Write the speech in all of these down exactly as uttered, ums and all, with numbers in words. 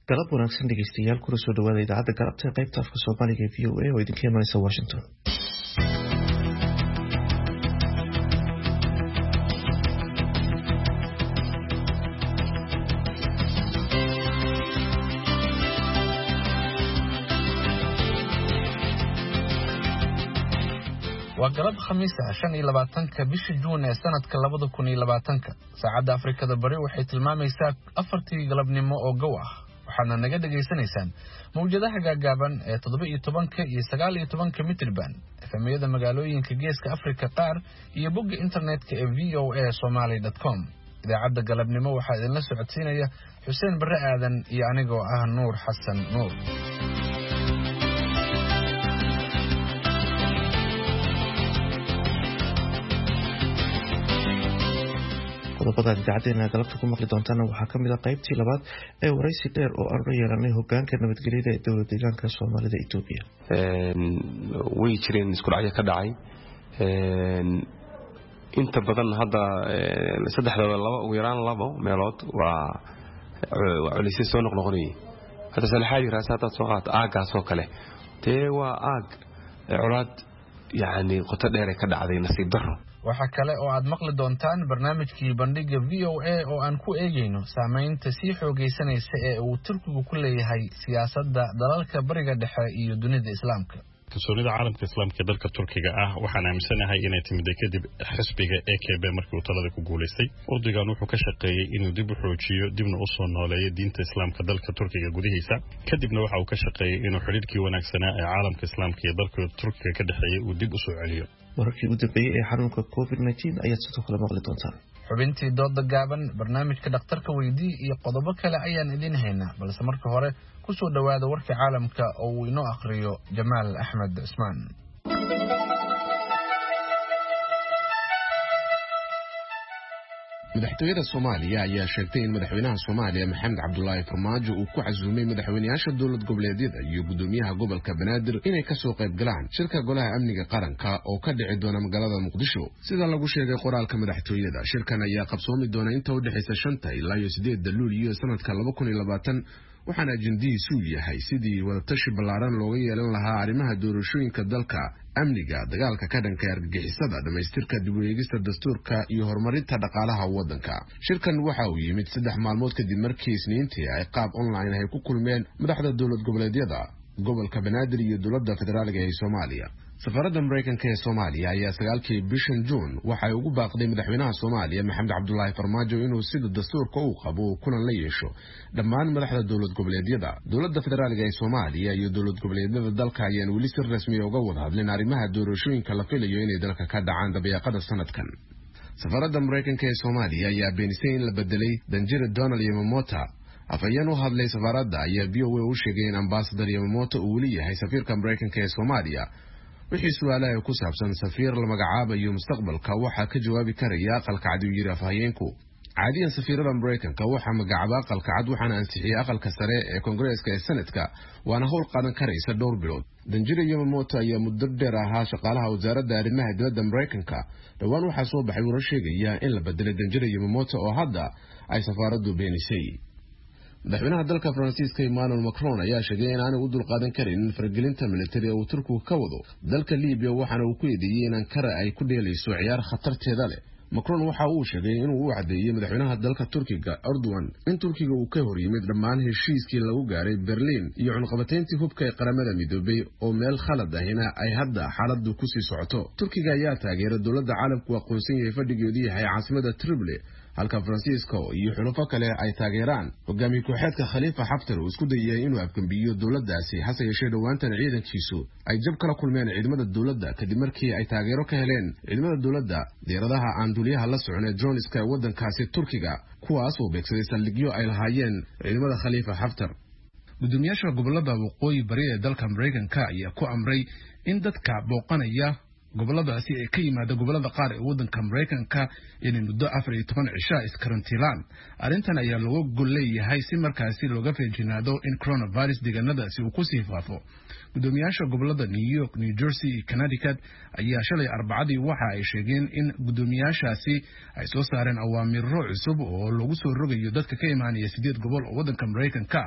galab wanaagsan dhegeystayaal kuna soo dhawaada idaacadda galabta qaybta afka Soomaaliga ee V O A oo idinka imanaysa Washington. waa galab khamiis ah shan iyo labaatanka bisha Juun ee sanadka labada kun iyo labaatanka saacadda Afrikada Bari waxay tilmaamaysaa afartii galabnimo oo gow ah waxaana naga dhageysanaysaan mawjadaha gaagaaban ee toddoba iyo tobanka iyo sagaal iyo tobanka mitirban efemiyada magaalooyinka geeska Afrika qaar iyo bogga internetka ee v o a somali dot com. idaacadda galabnimo waxaa idinla socodsiinaya Xuseen Barre Aadan iyo anigoo ah Nuur Xasan Nuur. qodobada idaacaddeena galabta ku maqli doontaan waxaa kamid ah qaybtii labaad ee waraysi dheer oo aan la yeelanay hogaanka nabadgelyada ee dowlad deegaanka Soomaalida Itoobiya. een way jireen isku dhacyo ka dhacay een inta badan hadda saddexda laba ugu yaraan laba meelood waa culisay soo noqnoqonay hada salaxaadi raasata soo qaat aagaas oo kale tee waa aag culaad yaani qoto dheer ka dhacday nasiib darro. waxa kale oo aad maqli doontaan barnaamijkii bandhiga V O A oo aan ku eegayno saameynta si xoogeysanaysa ee uu Turkigu ku leeyahay siyaasadda dalalka bariga dhexe iyo dunida islaamka. kalsoonida caalamka islaamka ee dalka Turkiga ah waxaan aaminsanahay inay timid kadib xisbiga A K P markii uu talada ku guuleystay. Urdigan wuxuu ka shaqeeyay inuu dib u xoojiyo dibna u soo nooleeyo diinta islaamka dalka Turkiga gudihiisa kadibna waxa uu ka shaqeeyay inuu xiriirkii wanaagsanaa ee caalamka islaamka ee dalka Turkiga ka dhaxeeyay uu dib u soo celiyo. wararkii u dambeeyay ee xanuunka covid nineteen ayaa sidoo kale maqli doontaan. xubintii dooda gaaban barnaamijka dhakhtarka weydii iyo qodobo kale ayaan idin haynaa balse marka hore ku soo dhawaada warka caalamka oo uu inoo akhriyo Jamaal Axmed Usmaan. madaxtooyada Soomaaliya ayaa sheegtay in madaxweynaha Soomaaliya Maxamed Cabdullaahi Farmaajo uu ku casuumay madaxweynayaasha dowlad goboleedyada iyo gudoomiyaha gobolka Banaadir inay ka soo qayb galaan shirka golaha amniga qaranka oo ka dhici doona magaalada Muqdisho. sida lagu sheegay qoraalka madaxtooyada, shirkan ayaa qabsoomi doona inta u dhaxaysa shanta ilaa iyo sideedda Luulyo sanadka laba kun iyo labaatan waxaana ajendihiisu yahay sidii wadatashi ballaaran looga yeelan lahaa arrimaha doorashooyinka dalka, amniga, dagaalka ka dhanka argagixisada, dhamaystirka dib u eegista dastuurka iyo horumarinta dhaqaalaha waddanka. shirkan waxa uu yimid saddex maalmood kadib markii Isniintii ay qaab online ay ku kulmeen madaxda dowlad goboleedyada, gobolka Banaadir iyo dowladda federaalka ee Soomaaliya. safaradda Mareykanka ee Soomaaliya ayaa sagaalkii bishan Juun waxay ugu baaqday madaxweynaha Soomaaliya Maxamed Cabdullaahi Farmaajo inuu sida dastuurka uu qabo kulan la yeesho dhammaan madaxda dowlad goboleedyada. dowladda federaalka ee Soomaaliya iyo dowlad goboleedyada dalka ayaan weli si rasmi ah uga wada hadlin arrimaha doorashooyinka la filayo inay dalka ka dhacaan dabayaaqada sanadkan. safaradda Mareykanka ee Soomaaliya ayaa beenisay in la bedelay Danjire Donald Yamamoto. afayeen u hadlay safaradda ayaa V O A u sheegay in ambassador Yamamoto uu weli yahay safiirka Mareykanka ee Soomaaliya. wixii su'aalaha ku saabsan safiir la magacaabayo mustaqbalka waxaa ka jawaabi karaya aqalka cad uu yiri afhayeenku. caadiyan safiirada Mareykanka waxaa magacaaba aqalka cad waxaana ansixiyay aqalka sare ee Koongareeska ee Senatka waana howl qaadan karaysa dhowr bilood. Danjire Yamamoto ayaa muddo dheer ahaa shaqaalaha wasaaradda arrimaha dibadda Mareykanka. dhawaan waxaa soo baxay warar sheegaya in la bedelay Danjire Yamamoto oo hadda ay safaaraddu beenisay. madaxweynaha dalka Faransiiska Emmanuel Macron ayaa sheegay in aanu u dulqaadan karin faragelinta militari ee Turkigu ka wado dalka Liibiya waxaana uu ku eedeeyay in Ankara ay ku dheelayso ciyaar khatarteeda leh. Macron waxa uu sheegay inuu u cadeeyay madaxweynaha dalka Turkiga Erdogan in Turkiga uu ka hor yimid dhammaan heshiiskii lagu gaaray Berlin iyo cunqabateyntii hubka ee qaramada midoobay oo meel khalad ahina ay hadda xaaladdu ku sii socoto. Turkiga ayaa taageeray dowladda caalamku aqoonsan yahay fadhigeedu yahay caasimada Tripoli halka Faransiiska iyo xulafo kale ay taageeraan hogaamiye kooxeedka Khalifa Haftar oo isku dayay inuu afgambiyo dowladdaasi hase yeeshee dhawaantan ciidankiisu ay jab kala kulmeen ciidamada dowladda kadib markii ay taageero ka heleen ciidamada dowladda diyaaradaha aan duuliyaha la socon ee droniska ee waddankaasi Turkiga kuwaas oo beegsaday saldhigyo ay lahaayeen ciidamada Khalifa Haftar. gudoomiyaasha gobolada waqooyi bari ee dalka Mareykanka ayaa ku amray in dadka booqanaya goboladaasi ay ka yimaada gobolada qaar ee waddanka Mareykanka inay muddo afar iyo toban cisho iskarantiilaan. arrintan ayaa looga gol leeyahay si markaasi looga feejinaado in coronavirus deegaanadaasi uu ku sii faafo. gudoomiyaasha gobolada New York, New Jersey iyo Connecticut ayaa shalay Arbacadii waxa ay sheegeen in gudoomiyaashaasi ay soo saareen awaamiiro cusub oo lagu soo rogayo dadka ka imaanaya sideed gobol oo waddanka Mareykanka.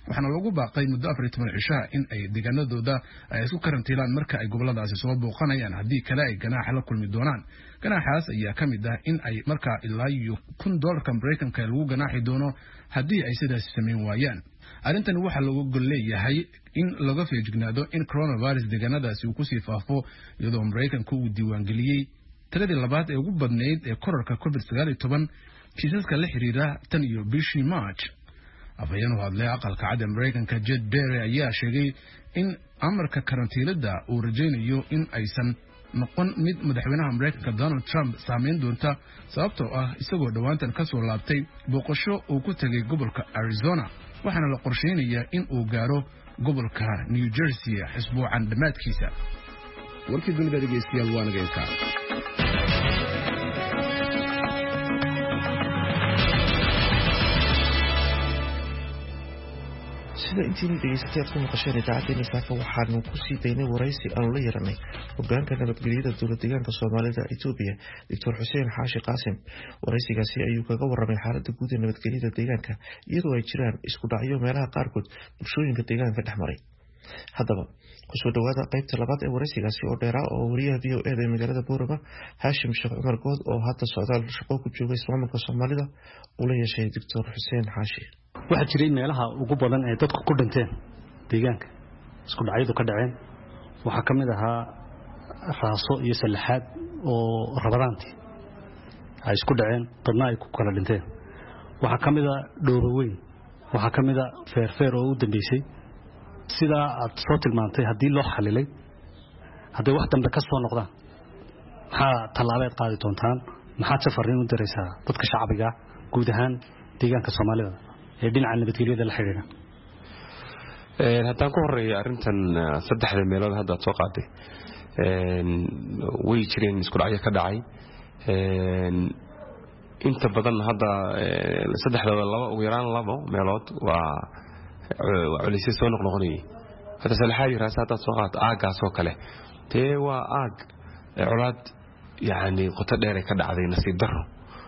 waxaana lagu baaqay muddo afar iyo toban cisho in ay deegaanadooda ay isku karantiilaan marka ay goboladaasi soo booqanayaan haddii kale ay ganaax la kulmi doonaan ganaaxaas ayaa ka mid ah in ay markaa ilaa iyo kun doolarka maraykanka lagu ganaaxi doono haddii ay sidaasi samayn waayaan arrintan waxaa looga gol leeyahay in laga feejignaado in coronavirus deegaanadaasi uu kusii faafo iyadoo maraykanka uu diiwaangeliyey tiradii labaad ee ugu badnayd ee korarka covid sagaal iyo toban kiisaska la xiriira tan iyo bishii march afhayeen u hadlay aqalka cad ee maraykanka Jed Berry ayaa sheegay in amarka karantiilada uu rajaynayo in aysan noqon mid madaxweynaha maraykanka Donald Trump saameyn doonta sababtoo ah isagoo dhawaantan ka soo laabtay booqasho uu ku tagay gobolka Arizona waxaana la qorsheynayaa in uu gaaro gobolka New Jersey xisbuucan dhamaadkiisa warkii dunida dhegeystayaal waa naga intaa sida intii dhageysatay aad ku maqasheen idaacaddeena saaka waxaanu ku sii daynay waraysi aanu la yeeranay hogaanka nabadgelyada dowlad deegaanka Soomaalida Itoobiya Doctor Xuseen Xaashi Qaasim waraysigaasi ayuu kaga warramay xaaladda guud ee nabadgelyada deegaanka iyadoo ay jiraan isku dhacyo meelaha qaarkood bulshooyinka deegaanka dhexmaray haddaba kusoo dhawaada qaybta labaad ee waraysigaasi oo dheeraa oo wariyaha V O A ee magaalada Boorama Haashim Sheekh Cumar Good oo hadda socdaal shaqo ku jooga ismaamulka Soomaalida uu la yeeshay Doctor Xuseen Xaashi waxa jiray meelaha ugu badan ee dadku ku dhinteen deegaanka isku dhacyadu ka dhaceen waxa kamid ahaa raaso iyo salaxaad oo rabadaantii ay isku dhaceen dadna ay ku kala dhinteen waxa kamid ah dhowrweyn waxa kamid ah feerfeer oo u dambeysay sida aad soo tilmaantay hadii loo xalilay hadii wax dambe ka soo noqdaan maxaa talaabeed qaadi doontaan maxaa safarin u diraysaa dadka shacbiga guud ahaan deegaanka Soomaalida ee dhinaca nabadgelyada la xiriira ee haddaan ku horeeyo arintan saddexda meelood hadda soo qaaday ee way jireen isku dhacyo ka dhacay ee inta badan hadda saddexda laba ugu yaraan laba meelood waa culisay soo noqnoqonay hada salaxay raasata soo qaad aagaas oo kale tee waa aag culaad yaani qoto dheer ka dhacday nasiib darro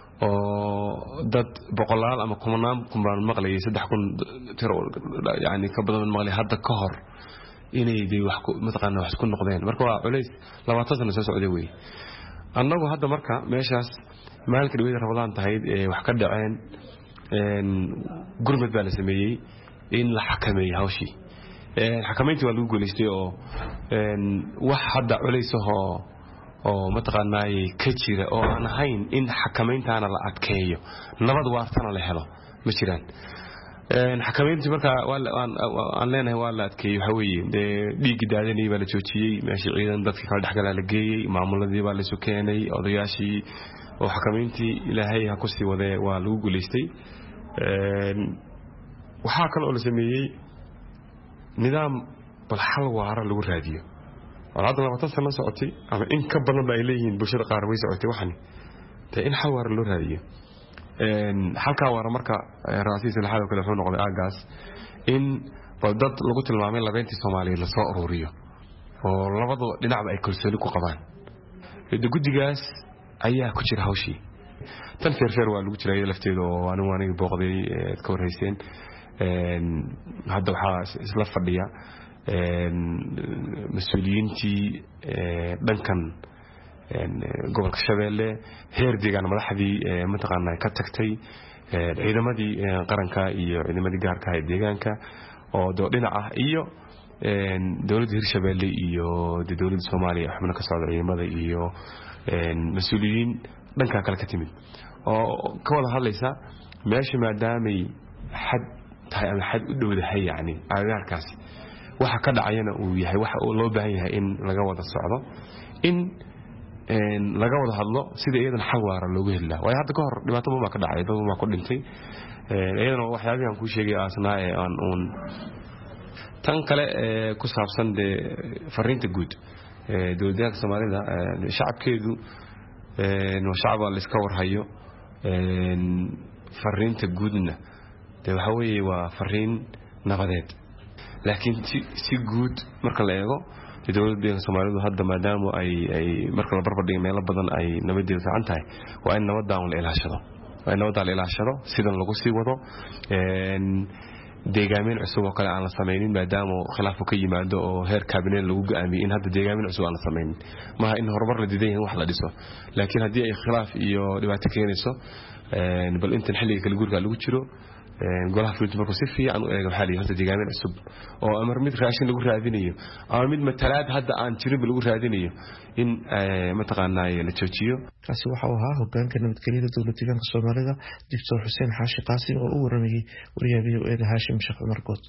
oo dad boqolaal ama kumanaan kumbaan maqlay saddex kun tiro yaani ka badan maqlay hadda ka hor inay day wax ku mataqaana wax ku noqdeen marka waa culays labaatan sano soo socday way annagu hadda marka meeshaas maalka dhaweyda rabadaan tahay ee wax ka dhaceen een gurmad baa la sameeyay in la xakameeyo hawshii ee xakameyntii waa lagu guuleystay oo een wax hadda culays oo oo mataqaanay ka jira oo aan ahayn in xakameyntaana la adkeeyo nabad waartana la helo ma jiraan een xakameyntii marka aan leenahay waa la adkeeyo waxa weeye dhiig daadanay baa la joojiyay meeshii ciidan dadka kala dhaxgalaa la geeyay maamuladii baa la soo keenay odayaashii oo xakameyntii ilaahay ha ku sii waday waa lagu guuleystay een waxa kale oo la sameeyay nidaam bal xal waara lagu raadiyo walaad labaatan sano socotay ama in ka badan ba ay leeyihiin bulshada qaar way socotay waxani taa in xal waara loo raadiyo een halka waara marka raasiis la xal kale wuxuu noqday aagaas in dad lagu tilmaamay labeyntii Soomaaliyeed la soo ururiyo oo labadu dhinacba ay kalsooni ku qabaan guddigaas ayaa ku jira hawshii tan feerfeer waa lagu jiray lafteedo oo anigu aniga booqday ka warhayseen een hadda waxa isla fadhiya een mas'uuliyiintii dhankan een gobolka Shabeelle heer deegaan madaxdii mataqaanay ka tagtay ciidamadii qaranka iyo ciidamadii gaarka ah ee deegaanka oo dhinac ah iyo een dawladda Hirshabeelle iyo dawladda Soomaaliya xubno ka socda ciidamada iyo een mas'uuliyiin dhanka kale ka timid oo ka wada hadlaysa meesha maadaamay xad tahay ama xad u dhowdahay yaani agagaarkaasi waxa ka dhacayna uu yahay waxa uu loo baahan yahay in laga wada socdo in een laga wada hadlo sida iyadana xal waara loogu helaa way hadda ka hor dhibaato ma ka dhacay dad ma ku dhintay ee iyadana waxyaabahan ku sheegay asnaa ee aan uun tan kale ee ku saabsan de fariinta guud ee dowladda Soomaalida shacabkeedu ee no shacab la iska warhayo ee fariinta guudna de waxa weeye waa fariin nabadeed laakiin si guud marka la eego dowladda Soomaalidu hadda maadaama ay ay marka la barbar dhigo meelo badan ay nabadeed fiican tahay waa in nabadda la ilaashado waa in nabadda la ilaashado sidan lagu sii wado een deegaamin cusub oo kale aan la sameeynin maadaama khilaaf ka yimaado oo heer cabinet lagu go'aamiyay in hadda deegaamin cusub aan la sameeynin ma in horumar la diidan yahay wax la dhiso laakiin hadii ay khilaaf iyo dhibaato keenayso een bal inta xilliga kala guurka lagu jiro een golaha fulinta markuu si fiican u eego xalay horta deegaamin cusub oo amar mid raashin lagu raadinayo ama mid matalaad hadda aan jirin lagu raadinayo in ma taqaanay la joojiyo kaasi waxa uu ahaa hoggaanka nabadgelyada dowladda deegaanka Soomaalida Doctor Xuseen Xaashi Qaasim oo u waramayay wariyaha V O A Hashim Sheekh Umar Good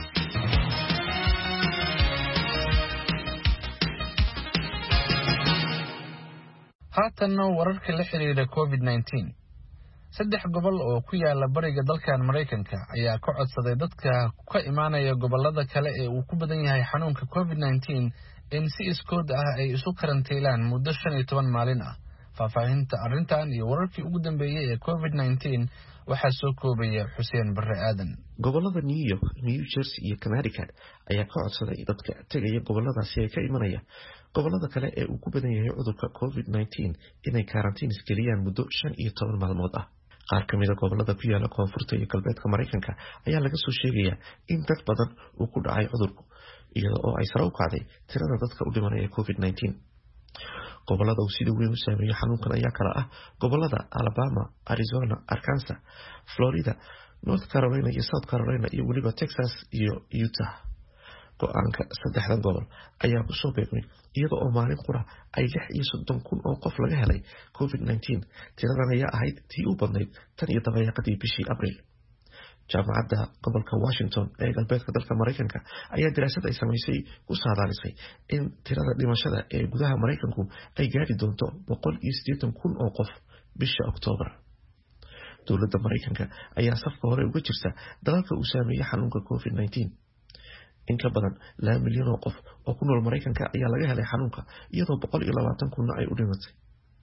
haatan wararka la xiriira covid nineteen saddex gobol oo ku yaala bariga dalkan Mareykanka ayaa ka codsaday dadka ka imaanaya gobolada kale ee uu ku badan yahay xanuunka covid nineteen in si iskood ah ay isu karantiilaan muddo shan iyo toban maalin ah faahfaahinta arrintan iyo wararkii ugu dambeeyay ee covid nineteen waxa soo koobaya Xuseen Barre Aadan gobolada New York, New Jersey iyo Connecticut ayaa ka codsaday dadka tagaya goboladaasi ay ka imanaya gobolada kale ee uu ku badan yahay cudurka covid nineteen inay karantiin isgeliyaan muddo shan iyo toban maalmood ah qaar kamid ah gobolada ku yaala koonfurta iyo galbeedka Mareykanka ayaa laga soo sheegaya in dad badan uu ku dhacay cudurku iyada oo ay sare u kacday tirada dadka u dhimanaya covid nineteen gobolada uu sida weyn u saameeyay xanuunkan ayaa kala ah gobolada Alabama, Arizona, Arkansas, Florida, North Carolina iyo South Carolina iyo waliba Texas iyo Utah go'aanka saddexdan gobol ayaa ku soo beegmay iyada oo maalin qura ay lix iyo soddon kun oo qof laga helay covid nineteen tiradan ayaa ahayd tii u badnayd tan iyo dabayaaqadii bishii Abriil jaamacadda gobolka Washington ee galbeedka dalka Mareykanka ayaa daraasad ay samaysay ku saadaalisay in tirada dhimashada ee gudaha Mareykanku ay gaari doonto boqol iyo siddeetan kun oo qof bisha Oktoobar dowladda Mareykanka ayaa safka hore uga jirta dalalka uu saameeyay xanuunka covid nineteen in ka badan laba milyan oo qof oo ku nool Mareykanka ayaa laga helay xanuunka iyadoo boqol iyo labaatan kun ay u dhimatay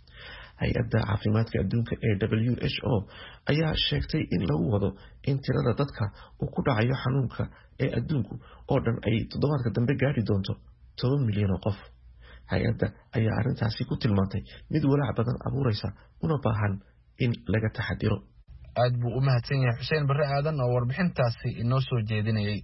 hay'adda caafimaadka adduunka ee W H O ayaa sheegtay in lagu wado in tirada dadka uu ku dhacayo xanuunka ee adduunku oo dhan ay toddobaadka dambe gaari doonto toban milyan oo qof hay'adda ayaa arrintaasi ku tilmaantay mid walaac badan abuuraysa una baahan in laga taxadiro aad buu u mahadsan yahay Xuseen Barre Aadan oo warbixintaasi inoo soo jeedinayay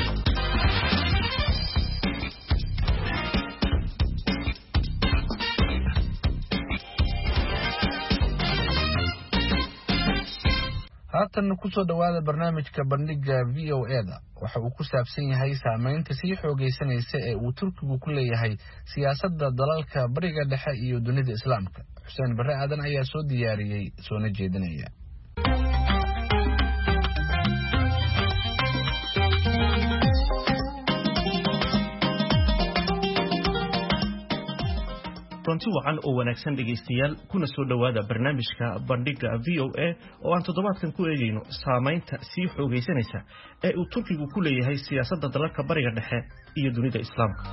haatan ku soo dhawaada barnaamijka bandhiga V O A da waxa uu ku saabsan yahay saameynta sii xoogeysanaysa ee uu Turkigu ku leeyahay siyaasadda dalalka bariga dhexe iyo dunida islaamka Xuseen Barre Aadan ayaa soo diyaariyay soona jeedinaya runti wacan oo wanaagsan dhageystayaal kuna soo dhawaada barnaamijka bandhiga V O A oo aan toddobaadkan ku eegayno saameynta sii xoogeysanaysa ee uu Turkigu ku leeyahay siyaasadda dalalka bariga dhexe iyo dunida islaamka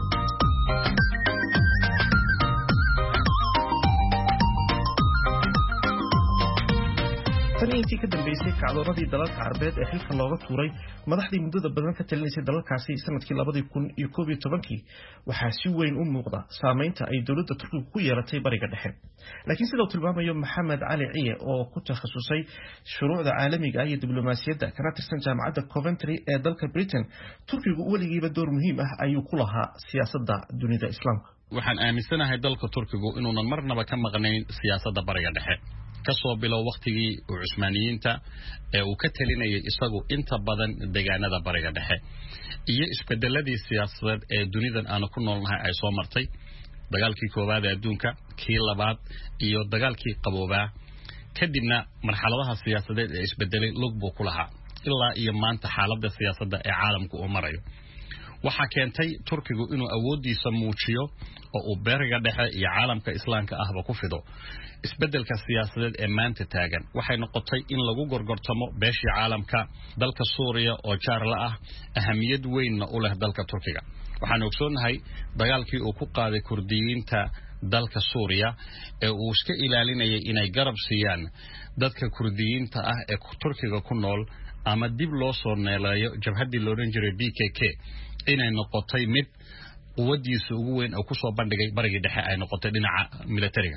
tan intii ka dambeysay kacdooradii dalalka Carbeed ee xilka looga tuuray madaxdii muddada badan ka talinaysay dalalkaasi sanadkii labada kun iyo koob iyo tobankii waxaa si weyn u muuqda saameynta ay dowladda Turkiga ku yeelatay bariga dhexe laakiin sidoo tilmaamayo Maxamed Cali Ciye oo ku takhasusay shuruucda caalamiga ah iyo diblomaasiyadda kana tirsan jaamacadda Coventry ee dalka Britain Turkigu weligiiba door muhiim ah ayuu ku lahaa siyaasadda dunida islaamka waxaan aaminsanahay dalka Turkigu inuunan marnaba ka maqnayn siyaasadda bariga dhexe kasoo bilow waqtigii Cusmaaniyiinta ee uu ka talinayay isagu inta badan deegaanada bariga dhexe iyo isbedeladii siyaasadeed ee dunidan aan ku noolnahay ay soo martay dagaalkii koowaad ee adduunka kii labaad iyo dagaalkii qaboobaa kadibna marxaladaha siyaasadeed ee isbedelay lug buu ku lahaa ilaa iyo maanta xaaladda siyaasadda ee caalamku uu marayo waxa keentay Turkigu inuu awoodiisa muujiyo oo uu bariga dhexe iyo caalamka islaamka ahba ku fido isbedelka siyaasadeed ee maanta taagan waxay noqotay in lagu gorgortamo beeshii caalamka dalka Suuriya oo jaar la ah ahamiyad weyn u leh dalka Turkiga waxaan ogsoonahay dagaalkii uu ku qaaday Kurdiyiinta dalka Suuriya ee uu iska ilaalinayay inay garab siiyaan dadka Kurdiyiinta ah ee Turkiga ku nool ama dib loo soo neelayo jabhadii loo oran jiray B K K inay noqotay mid quwadiisa ugu weyn oo ku soo bandhigay bariga dhexe ay noqotay dhinaca militariga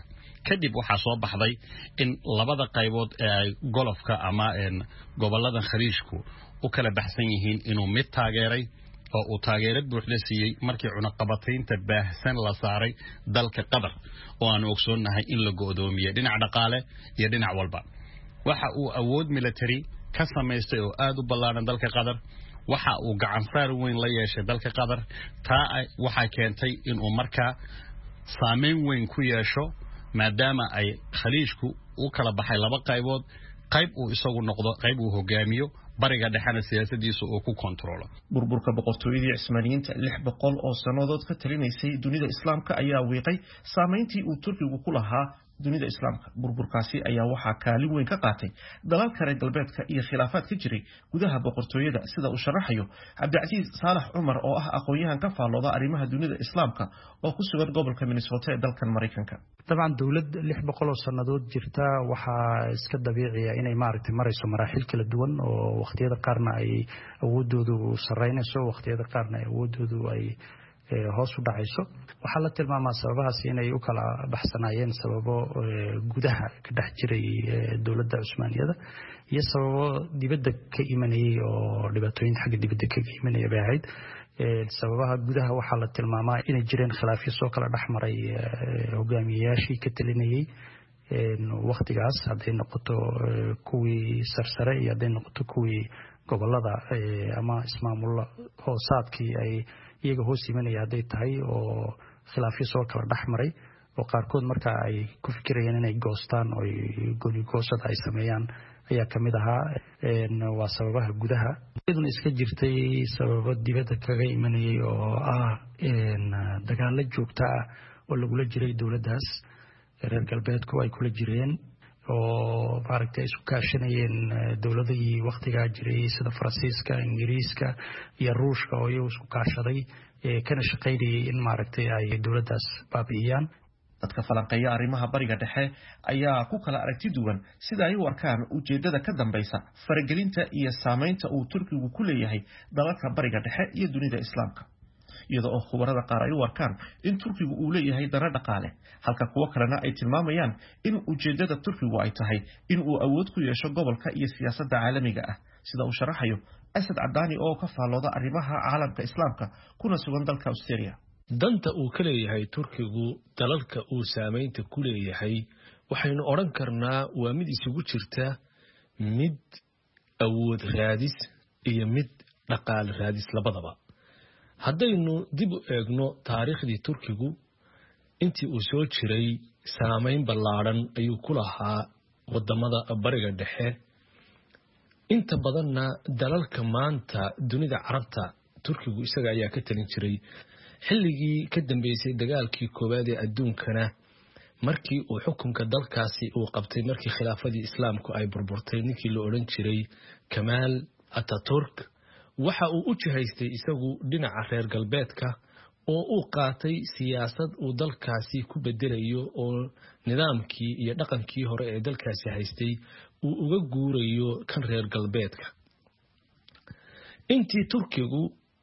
kadib waxaa soo baxday in labada qaybood ee golofka ama gobolada khaliijku u kala baxsan yihiin inuu mid taageeray oo uu taageero buuxda siiyey markii cunaqabataynta baahsan la saaray dalka Qatar oo aan ogsoonahay in la go'doomiyay dhinac dhaqaale iyo dhinac walba waxa uu awood military ka sameystay oo aad u ballaaran dalka Qatar waxa uu gacan saar weyn la yeeshay dalka Qatar taa waxa keentay in uu markaa saameyn weyn ku yeesho maadaama ay khaliijku u kala baxay laba qaybood qayb uu isagu noqdo qayb uu hogaamiyo bariga dhexana siyaasadiisu uu ku kontrolo burburka boqortooyadii Cismaaniyiinta lix boqol oo sanadood ka talinaysay dunida islaamka ayaa wiiqay saameyntii uu Turkigu ku lahaa dunida islaamka burburkaasi ayaa waxa kaalin weyn ka qaatay dalalka reer galbeedka iyo khilaafaad ka jiray gudaha boqortooyada sida uu sharaxayo Cabdicaziz Saalax Umar oo ah aqoonyahan ka faalooda arrimaha dunida islaamka oo ku sugan gobolka Minnesota ee dalkan Mareykanka طبعا dawlad lix boqol oo sanadood jirta waxa iska dabiici ah inay maaragtay marayso maraaxil kala duwan oo waqtiyada qaarna ay awoodoodu sareynayso waqtiyada qaarna ay awoodoodu ay hoos u dhacayso waxa la tilmaamaa sababahaas inay u kala baxsanaayeen sababo gudaha ka dhex jiray dawladda Cusmaaniyada iyo sababo dibadda ka imanayay oo dhibaatooyin xagga dibadda ka imanayay bay ahayd sababaha gudaha waxa la tilmaamaa inay jireen khilaafyo soo kala dhaxmaray hogaamiyayaashii ka talinayay waqtigaas haday noqoto kuwii sarsare iyo haday noqoto kuwii gobolada ama ismaamulo hoosaadkii ay iyaga hoos imanaya haday tahay oo khilaafyo soo kala dhaxmaray oo qaarkood marka ay ku fikirayeen inay goostaan oo gooni goosada ay sameeyaan ayaa kamid ahaa waa sababaha gudaha iyaduna iska jirtay sababo dibadda kaga imanayay oo ah dagaalo joogto ah oo lagula jiray dawladdaas reer galbeedku ay kula jireen oo maaragtay isku kaashanayeen dawladihii waqtigaa jiray sida Faransiiska, Ingiriiska iyo Ruushka oo iyagu isku kaashaday kana shaqeynayay in maaragtay ay dawladdaas baabi'iyaan dadka falanqeeya arrimaha bariga dhexe ayaa ku kala aragti duwan sida ay u arkaan ujeedada ka dambaysa faragelinta iyo saameynta uu Turkigu ku leeyahay dalalka bariga dhexe iyo dunida islaamka iyadoo oo khubarada qaar ay u arkaan in Turkigu uu leeyahay dana dhaqaale halka kuwa kalena ay tilmaamayaan in ujeedada Turkigu ay tahay in uu awood ku yeesho gobolka iyo siyaasadda caalamiga ah sida uu sharaxayo Asad Abdani oo ka faalooda arrimaha caalamka islaamka kuna sugan dalka Australia danta uu ka leeyahay Turkigu dalalka uu saameynta ku leeyahay waxaynu oran karnaa waa mid isugu jirta mid awood raadis iyo mid dhaqaale raadis labadaba haddaynu dib u eegno taariikhdii Turkigu intii uu soo jiray saameyn ballaaran ayuu ku lahaa wadamada bariga dhexe inta badanna dalalka maanta dunida carabta Turkigu isaga ayaa ka talin jiray xilligii ka dambeysay dagaalkii koowaad ee adduunkana markii uu xukunka dalkaasi uu qabtay markii khilaafadii islaamku ay burburtay ninkii la oran jiray Kemal Atatürk waxa uu u jihaystay isagu dhinaca reer galbeedka oo uu qaatay siyaasad uu dalkaasi ku bedelayo oo nidaamkii iyo dhaqankii hore ee dalkaasi haystay uu uga guurayo kan reer galbeedka intii Turkigu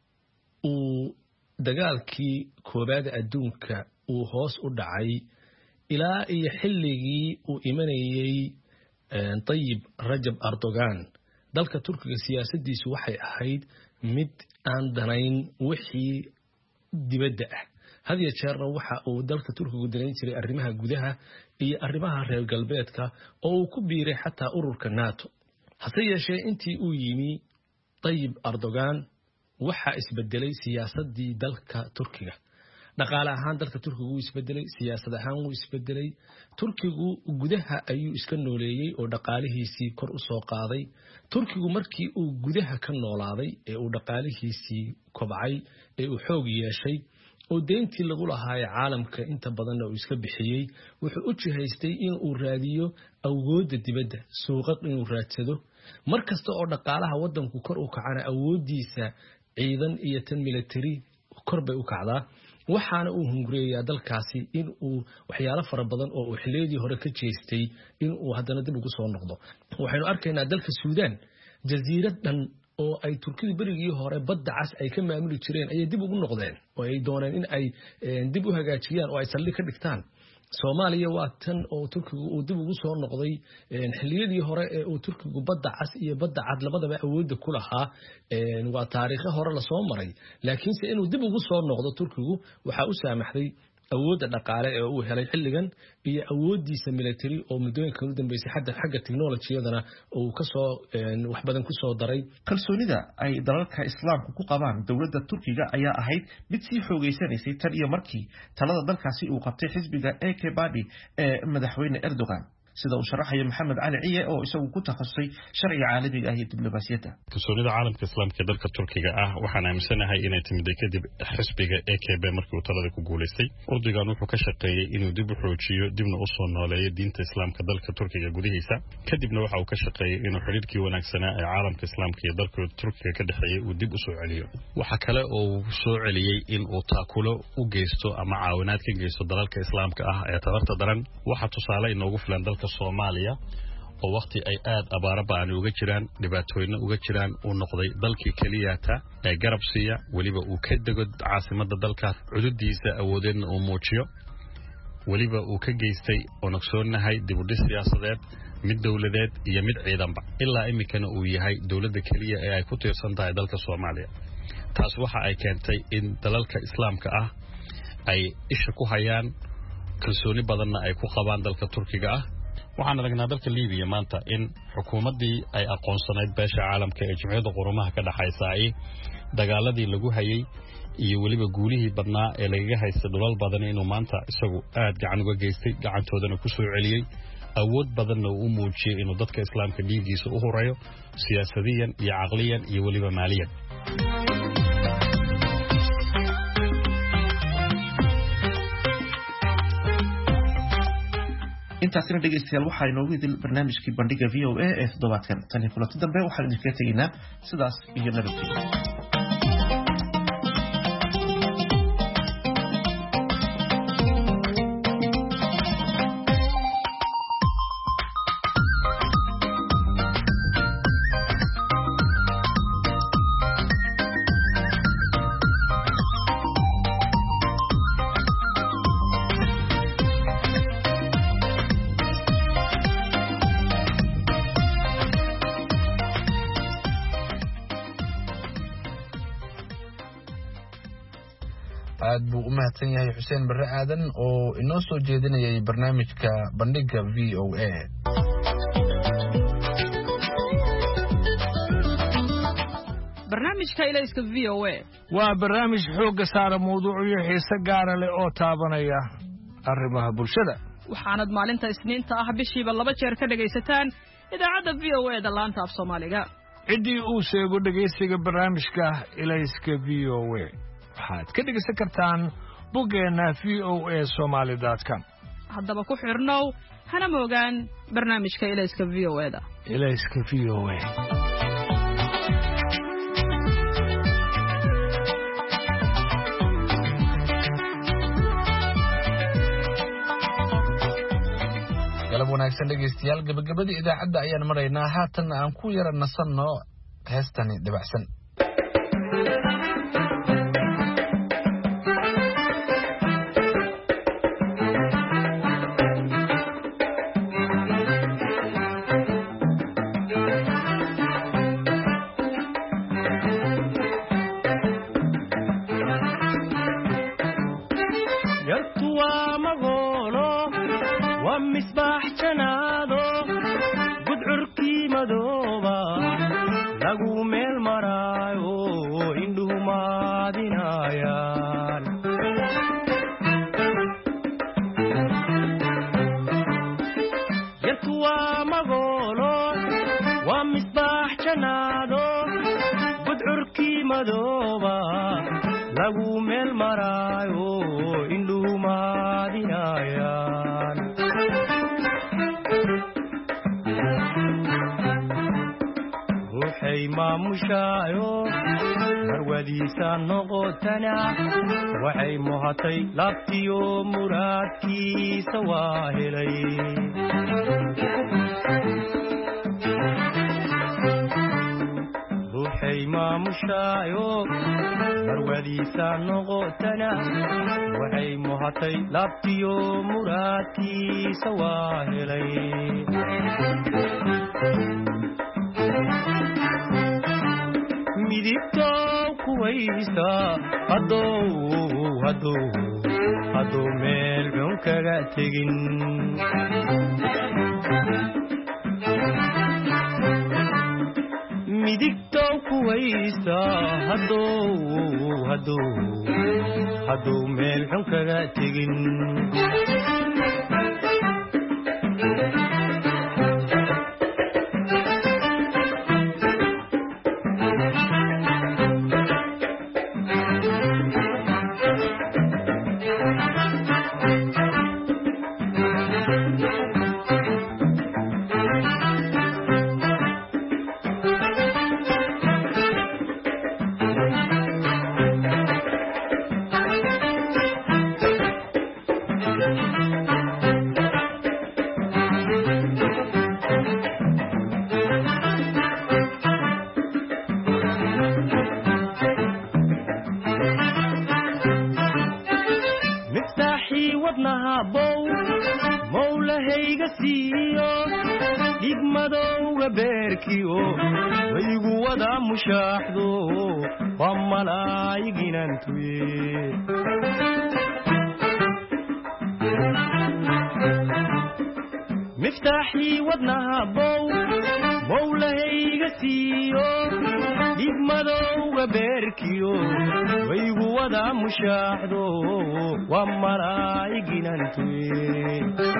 uu dagaalkii koobaad adduunka uu hoos u dhacay ilaa iyo xilligii uu imanayay Tayyip Rajab Erdogan dalka Turkiga siyaasadiisu waxay ahayd mid aan danayn wixii dibadda ah hadiya jeerna waxa uu dalka Turkigu danayn jiray arrimaha gudaha iyo arrimaha reer galbeedka oo uu ku biiray xataa ururka NATO hase yeeshee intii uu yimi Tayyip Erdogan waxa isbedelay siyaasadii dalka Turkiga dhaqaale ahaan dalka Turkigu wuu isbedelay siyaasad ahaan wuu isbedelay Turkigu gudaha ayuu iska nooleeyay oo dhaqaalihiisii kor u soo qaaday Turkigu markii uu gudaha ka noolaaday ee uu dhaqaalihiisii kobcay ee uu xoog yeeshay oo deyntii lagu lahaa caalamka inta badan uu iska bixiyay wuxuu u jihaystay in uu raadiyo awoodda dibadda suuqa inuu raadsado markasta oo dhaqaalaha wadanku kor u kacana awoodiisa ciidan iyo tan military kor bay u kacdaa waxaana uu hunguriyaa dalkaasi in uu waxyaalo fara badan oo uu xiliyadii hore ka jeestay in uu haddana dib ugu soo noqdo waxaynu arkaynaa dalka Suudaan jasiirad dhan oo ay Turkidu berigii hore badda cas ay ka maamuli jireen ay dib ugu noqdeen oo ay dooneen in ay dib u hagaajiyaan oo ay saldhig ka dhigtaan Soomaaliya waa tan oo Turkigu uu dib ugu soo noqday xilliyadii hore ee uu Turkigu badda cas iyo badda cad labadaba awood ku lahaa waa taariikh hore la soo maray laakiin se inuu dib ugu soo noqdo Turkigu waxa uu saamaxday awoodda dhaqaale ee uu helay xilligan iyo awoodiisa military oo muddooyinka u dambeysay xadda xagga tiknoolajiyadana uu ka soo wax badan ku soo daray kalsoonida ay dalalka islaamku ku qabaan dawladda Turkiga ayaa ahayd mid sii xoogeysanaysay tan iyo markii talada dalkaasi uu qabtay xisbiga A K Party ee madaxweyne Erdogan sida uu sharaxay Maxamed Ali Ciye oo isagu ku takhasusay sharciga caalamiga ah iyo diblomaasiyadda kalsoonida caalamka islaamka ee dalka Turkiga ah waxaan aaminsanahay inay timid kadib xisbiga A K P markii uu talada ku guuleystay Erdogan wuxuu ka shaqeeyay inuu dib u xoojiyo dibna u soo nooleeyo diinta islaamka dalka Turkiga gudihiisa kadibna waxa uu ka shaqeeyay inuu xiriirkii wanaagsanaa ee caalamka islaamka iyo dalka Turkiga ka dhaxeeyay uu dib u soo celiyo waxa kale oo uu soo celiyay in uu taakulo u geysto ama caawinaad ka geysto dalalka islaamka ah ee tabarta daran waxa tusaale inoogu filan dalka Soomaaliya oo waqti ay aad abaara baan uga jiraan dhibaatooyin uga jiraan uu noqday dalkii kaliyaata ee garabsiya waliba uu ka dego caasimadda dalka xuduudiisa awoodeen uu muujiyo waliba uu ka geystay onogsoonnahay dib u dhis siyaasadeed mid dawladeed iyo mid ciidanba ilaa imikana uu yahay dawladda kaliya ee ay ku tiirsan tahay dalka Soomaaliya taas waxa ay keentay in dalalka islaamka ah ay isha ku hayaan kalsooni badanna ay ku qabaan dalka Turkiga ah waxaan aragnaa dalka Liibiya maanta in xukuumaddii ay aqoonsanayd beesha caalamka ee jimciyadda qurumaha ka dhaxaysa ay dagaaladii lagu hayay iyo waliba guulihii badnaa ee laga haystay dhulal badan inuu maanta isagu aad gacan uga geystay gacantoodana ku soo celiyay awood badanna uu muujiyay inuu dadka islaamka dhiigiisa u horeeyo siyaasadiyan iyo caqliyan iyo waliba maaliyan intaasina dhegeystayaal waxaa inoogu idil barnaamijkii bandhiga V O A ee toddobaadkan tan iyo kulanti dambe waxaan idinkaga tegaynaa sidaas iyo nabadgelyo aad buu u mahadsan yahay Xuseen Barre Aadan oo inoo soo jeedinayay barnaamijka bandhiga V O A barnaamijka ilayska V O A waa barnaamij xoogga saara mawduucyo xiise gaara leh oo taabanaya arrimaha bulshada waxaanad maalinta Isniinta ah bishiiba laba jeer ka dhagaysataan idaacadda V O A da laanta af Soomaaliga cidii uu sheego dhagaysiga barnaamijka ilayska V O A waxaad ka dhegeysan kartaan boggeena v o a somali dot com haddaba ku xirnow hana moogaan barnaamijka ilayska V O A da ilayska V O A galab wanaagsan dhegeystayaal gabagabadii idaacadda ayaan maraynaa haatan aan ku yara nasanno heestani dabacsan waxay muhatay laabtiyo muraadkiisa waa helay ruuxay maamushaayo marwadiisa noqotana waxay muhatay laabtiyo muraadkiisa waa helay midigtow kuwaysa hadow hadow hadow meel xun kaga tegin midigtow kuwaysa hadow hadow hadow meel xun kaga tegin مفتاحي ودنها بو مولاي قسيو ديب مدو غبيركيو ويغو ودا مشاهدو ومراي جنانتوي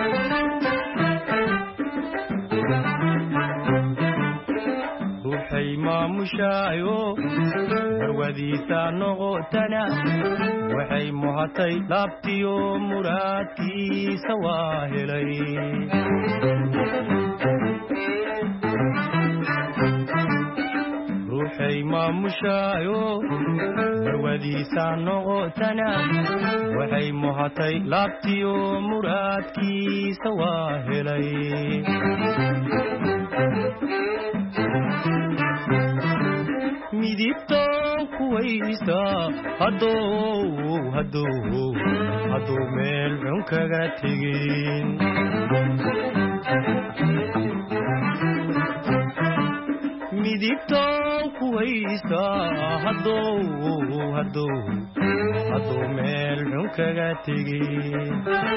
روحي ما مشايو مروديسا نغوتنا وحي مهتي لابتيو مرادكي سواهلي روحي ما مشايو مروديسا نغوتنا وحي مهتي لابتيو مرادكي سواهلي midigtow kuwaysa hadow hadow hadow meel xun kaga tegin midigtow kuwaysa hadow hadow hadow meel xun kaga tegin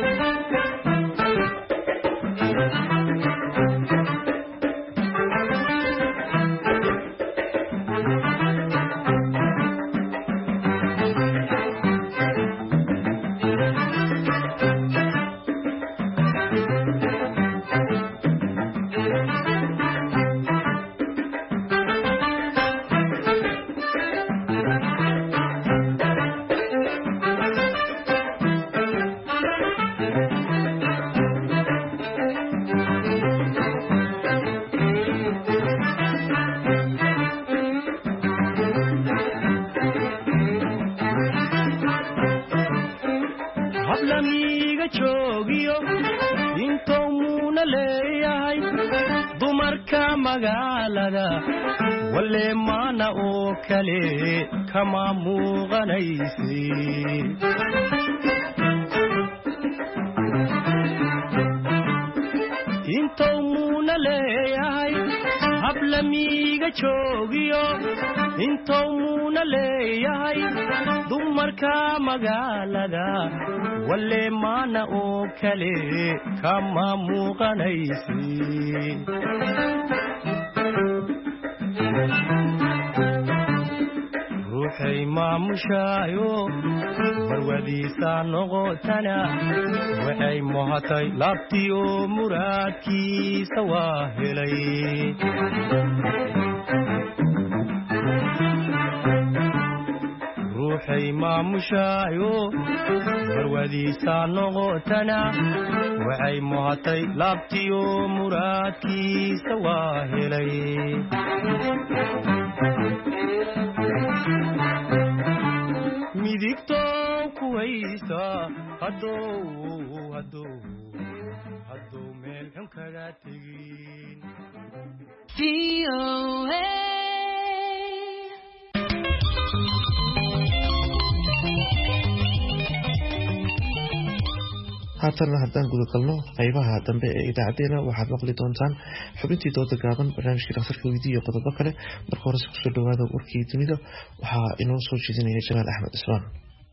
kama muuqanaysi intou muuna leeyahay hablamiiga joogiyo intou muuna leeyahay dumarka magaalada walle maana oo kale kama muuqanaysi ruuxay maamushaayo marwadiisa noqotana waxay muhatay laabtiyo muraadkiisa waa helay ruuxay maamushaayo marwadiisa noqotana waxay muhatay laabtiyo muraadkiisa waa helay midigtow kuwaysa hadow hadow hadow meel xun kaga tegin V O A haatanna haddaan guda galno qaybaha dambe ee idaacadeena waxaad maqli doontaan xubintii dooda gaaban, barnaamijkii dhakhtarka weydiiya iyo qodobo kale. marka horese kusoo dhawaada warkii dunida, waxaa inoo soo jeedinaya jamaal axmed cismaan.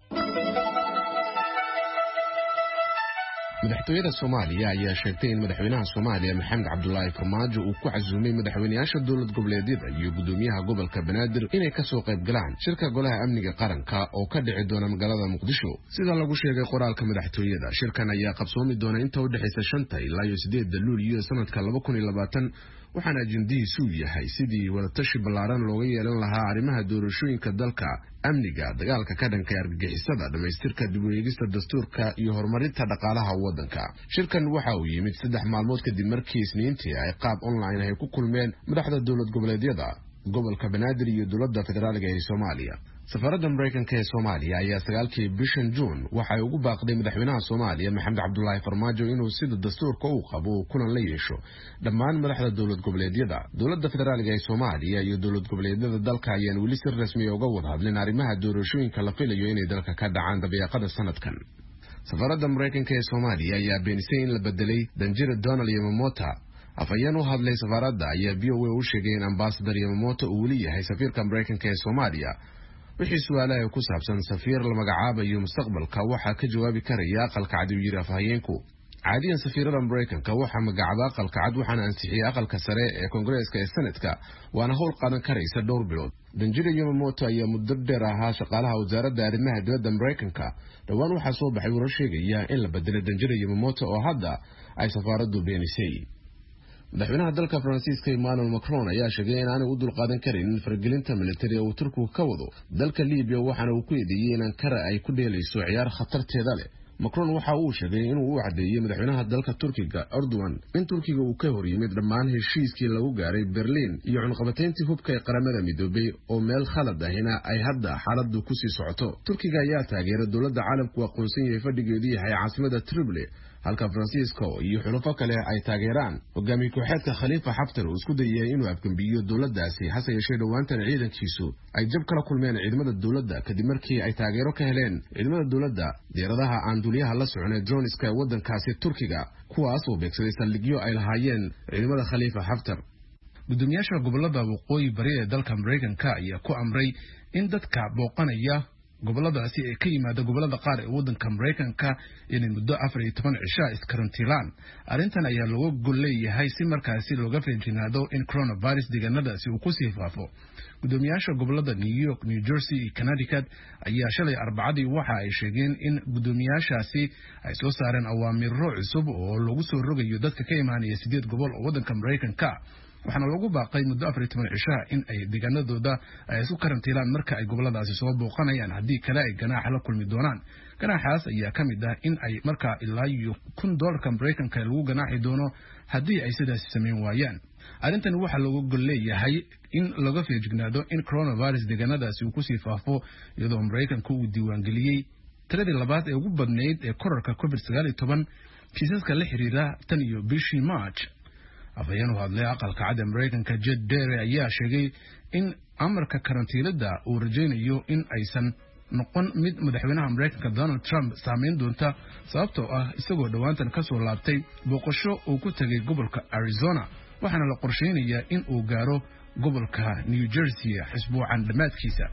madaxtooyada Soomaaliya ayaa sheegtay in madaxweynaha Soomaaliya Maxamed Cabdullaahi Farmaajo uu ku casuumay madaxweynayaasha dowlad goboleedyada iyo gudoomiyaha gobolka Banaadir inay ka soo qayb galaan shirka golaha amniga qaranka oo ka dhici doona magaalada Muqdisho. sida lagu sheegay qoraalka madaxtooyada, shirkan ayaa qabsoomi doona inta u dhaxaysa shanta ilaa iyo sideedda Luulyo sanadka laba kun iyo labaatan, waxaana ajendihiisu yahay sidii wadatashi ballaaran looga yeelan lahaa arrimaha doorashooyinka dalka, amniga, dagaalka ka dhanka argagixisada, dhamaystirka dib u eegista dastuurka iyo horumarinta dhaqaalaha waddanka. shirkan waxa uu yimid saddex maalmood kadib markii Isniintii ay qaab online ay ku kulmeen madaxda dowlad goboleedyada, gobolka Banaadir iyo dowladda federaalka ee Soomaaliya. safaradda Mareykanka ee Soomaaliya ayaa sagaalkii bishan Juun waxay ugu baaqday madaxweynaha Soomaaliya Maxamed Cabdullaahi Farmaajo inuu sida dastuurka uu qabo kulan la yeesho dhammaan madaxda dowlad goboleedyada. dowladda federaalka ee Soomaaliya iyo dowlad goboleedyada dalka ayaan weli si rasmi ah uga wada hadlin arrimaha doorashooyinka la filayo inay dalka ka dhacaan dabeeqada sanadkan. safaradda Mareykanka ee Soomaaliya ayaa beenisay in la bedelay Danjire Donald Yamamoto. afayeen u hadlay safaradda ayaa V O A u sheegay in ambassador Yamamoto uu weli yahay safiirka Mareykanka ee Soomaaliya. wixii su'aalaha ku saabsan safiir la magacaabayo mustaqbalka waxaa ka jawaabi karaya aqalka cad uu yiri afhayeenku. caadiyan safiirada Mareykanka waxaa magacaaba aqalka cad waxaana ansixiyay aqalka sare ee Koongareeska ee Senatka, waana howl qaadan karaysa dhowr bilood. Danjire Yamamoto ayaa muddo dheer ahaa shaqaalaha wasaaradda arrimaha dibadda Mareykanka. dhowaan waxaa soo baxay warar sheegaya in la bedelay Danjire Yamamoto oo hadda ay safaaraddu beenisay. madaxweynaha dalka Faransiiska Emmanuel Macron ayaa sheegay in aanay u dulqaadan karin faragelinta militari ee uu Turkigu ka wado dalka Liibiya, waxaana uu ku eedeeyay in Ankara ay ku dheelayso ciyaar khatarteeda leh. Macron waxa uu sheegay inuu u cadeeyay madaxweynaha dalka Turkiga Erdogan in Turkiga uu ka hor yimid dhammaan heshiiskii lagu gaaray Berlin iyo cunqabateyntii hubka ee qaramada midoobay oo meel khalad ahina ay hadda xaaladdu ku sii socoto. Turkiga ayaa taageeray dowladda caalamku aqoonsan yahay fadhigeedu yahay caasimada Tripoli, halka Faransiiska iyo xulafo kale ay taageeraan hogaamiye kooxeedka Khalifa Haftar oo isku dayay inuu afgambiyo dowladdaasi. hase yeeshee dhowaantan ciidankiisu ay jab kala kulmeen ciidamada dowladda kadib markii ay taageero ka heleen ciidamada dowladda diyaaradaha aan duuliyaha la socon ee droniska ee waddankaasi Turkiga, kuwaas oo beegsaday saldhigyo ay lahaayeen ciidamada Khalifa Haftar. gudoomiyaasha gobolada waqooyi bari ee dalka Mareykanka ayaa ku amray in dadka booqanaya goboladaasi ay ka yimaada gobolada qaar ee waddanka Mareykanka inay muddo afar iyo toban cisho iskarantiilaan. arrintan ayaa looga gol leeyahay si markaasi looga feejinaado in coronavirus deegaanadaasi uu ku sii faafo. gudoomiyaasha gobolada New York, New Jersey iyo Connecticut ayaa shalay Arbacadii waxa ay sheegeen in gudoomiyaashaasi ay soo saareen awaamiiro cusub oo lagu soo rogayo dadka ka imaanaya sideed gobol oo waddanka Mareykanka, waxaana lagu baaqay muddo afar iyo toban cisho in ay deegaanadooda ay isku karantiilaan marka ay goboladaasi soo booqanayaan, haddii kale ay ganaax la kulmi doonaan. ganaaxaas ayaa ka mid ah in ay markaa ilaa iyo kun doolarka Mareykanka lagu ganaaxi doono haddii ay sidaasi samayn waayaan. arrintan waxaa looga gol leeyahay in laga feejignaado in coronavirus deegaanadaasi uu kusii faafo, iyadoo Mareykanka uu diiwaangeliyey tiradii labaad ee ugu badnayd ee korarka covid sagaal iyo toban kiisaska la xiriira tan iyo bishii March. afhayeen u hadlay aqalka cad ee Mareykanka Jed Dere ayaa sheegay in amarka karantiilada uu rajaynayo in aysan noqon mid madaxweynaha Mareykanka Donald Trump saameyn doonta, sababtoo ah isagoo dhowaantan ka soo laabtay booqasho uu ku tagay gobolka Arizona, waxaana la qorsheynayaa in uu gaaro gobolka New Jersey xisbuucan dhammaadkiisa.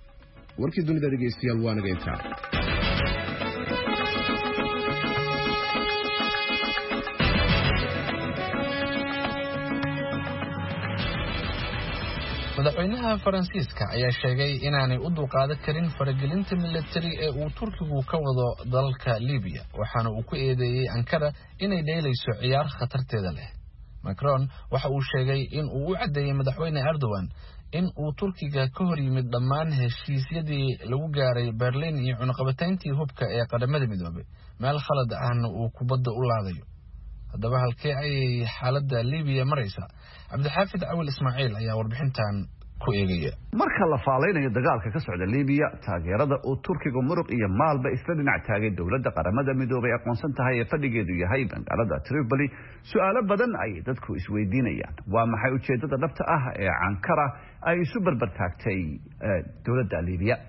warkii dunida dhegeystayaal waa naga intaa. madaxweynaha Faransiiska ayaa sheegay inaanay u dulqaadan karin faragelinta militari ee uu Turkigu ka wado dalka Liibiya, waxaana uu ku eedeeyay Ankara inay dheelayso ciyaar khatarteeda leh. Macron waxa uu sheegay in uu u cadeeyay madaxweyne Erdogan in uu Turkiga ka hor yimid dhammaan heshiisyadii lagu gaaray Berlin iyo cunqabateyntii hubka ee qaramada midoobay, meel khalad ahna uu kubadda u laadayo. haddaba halkee ay xaaladda Liibiya maraysa? Cabdixaafid Awil Ismaaciil ayaa warbixintan ku eegaya. marka la faaleynayo dagaalka ka socda Liibiya, taageerada uu Turkiga muruq iyo maalba isla dhinac taagay dowladda qaramada midoobay aqoonsan tahay ee fadhigeedu yahay magaalada Tripoli, su'aalo badan ay dadku isweydiinayaan. waa maxay ujeedada dhabta ah ee Ankara ay isu barbar taagtay dowladda Liibiya?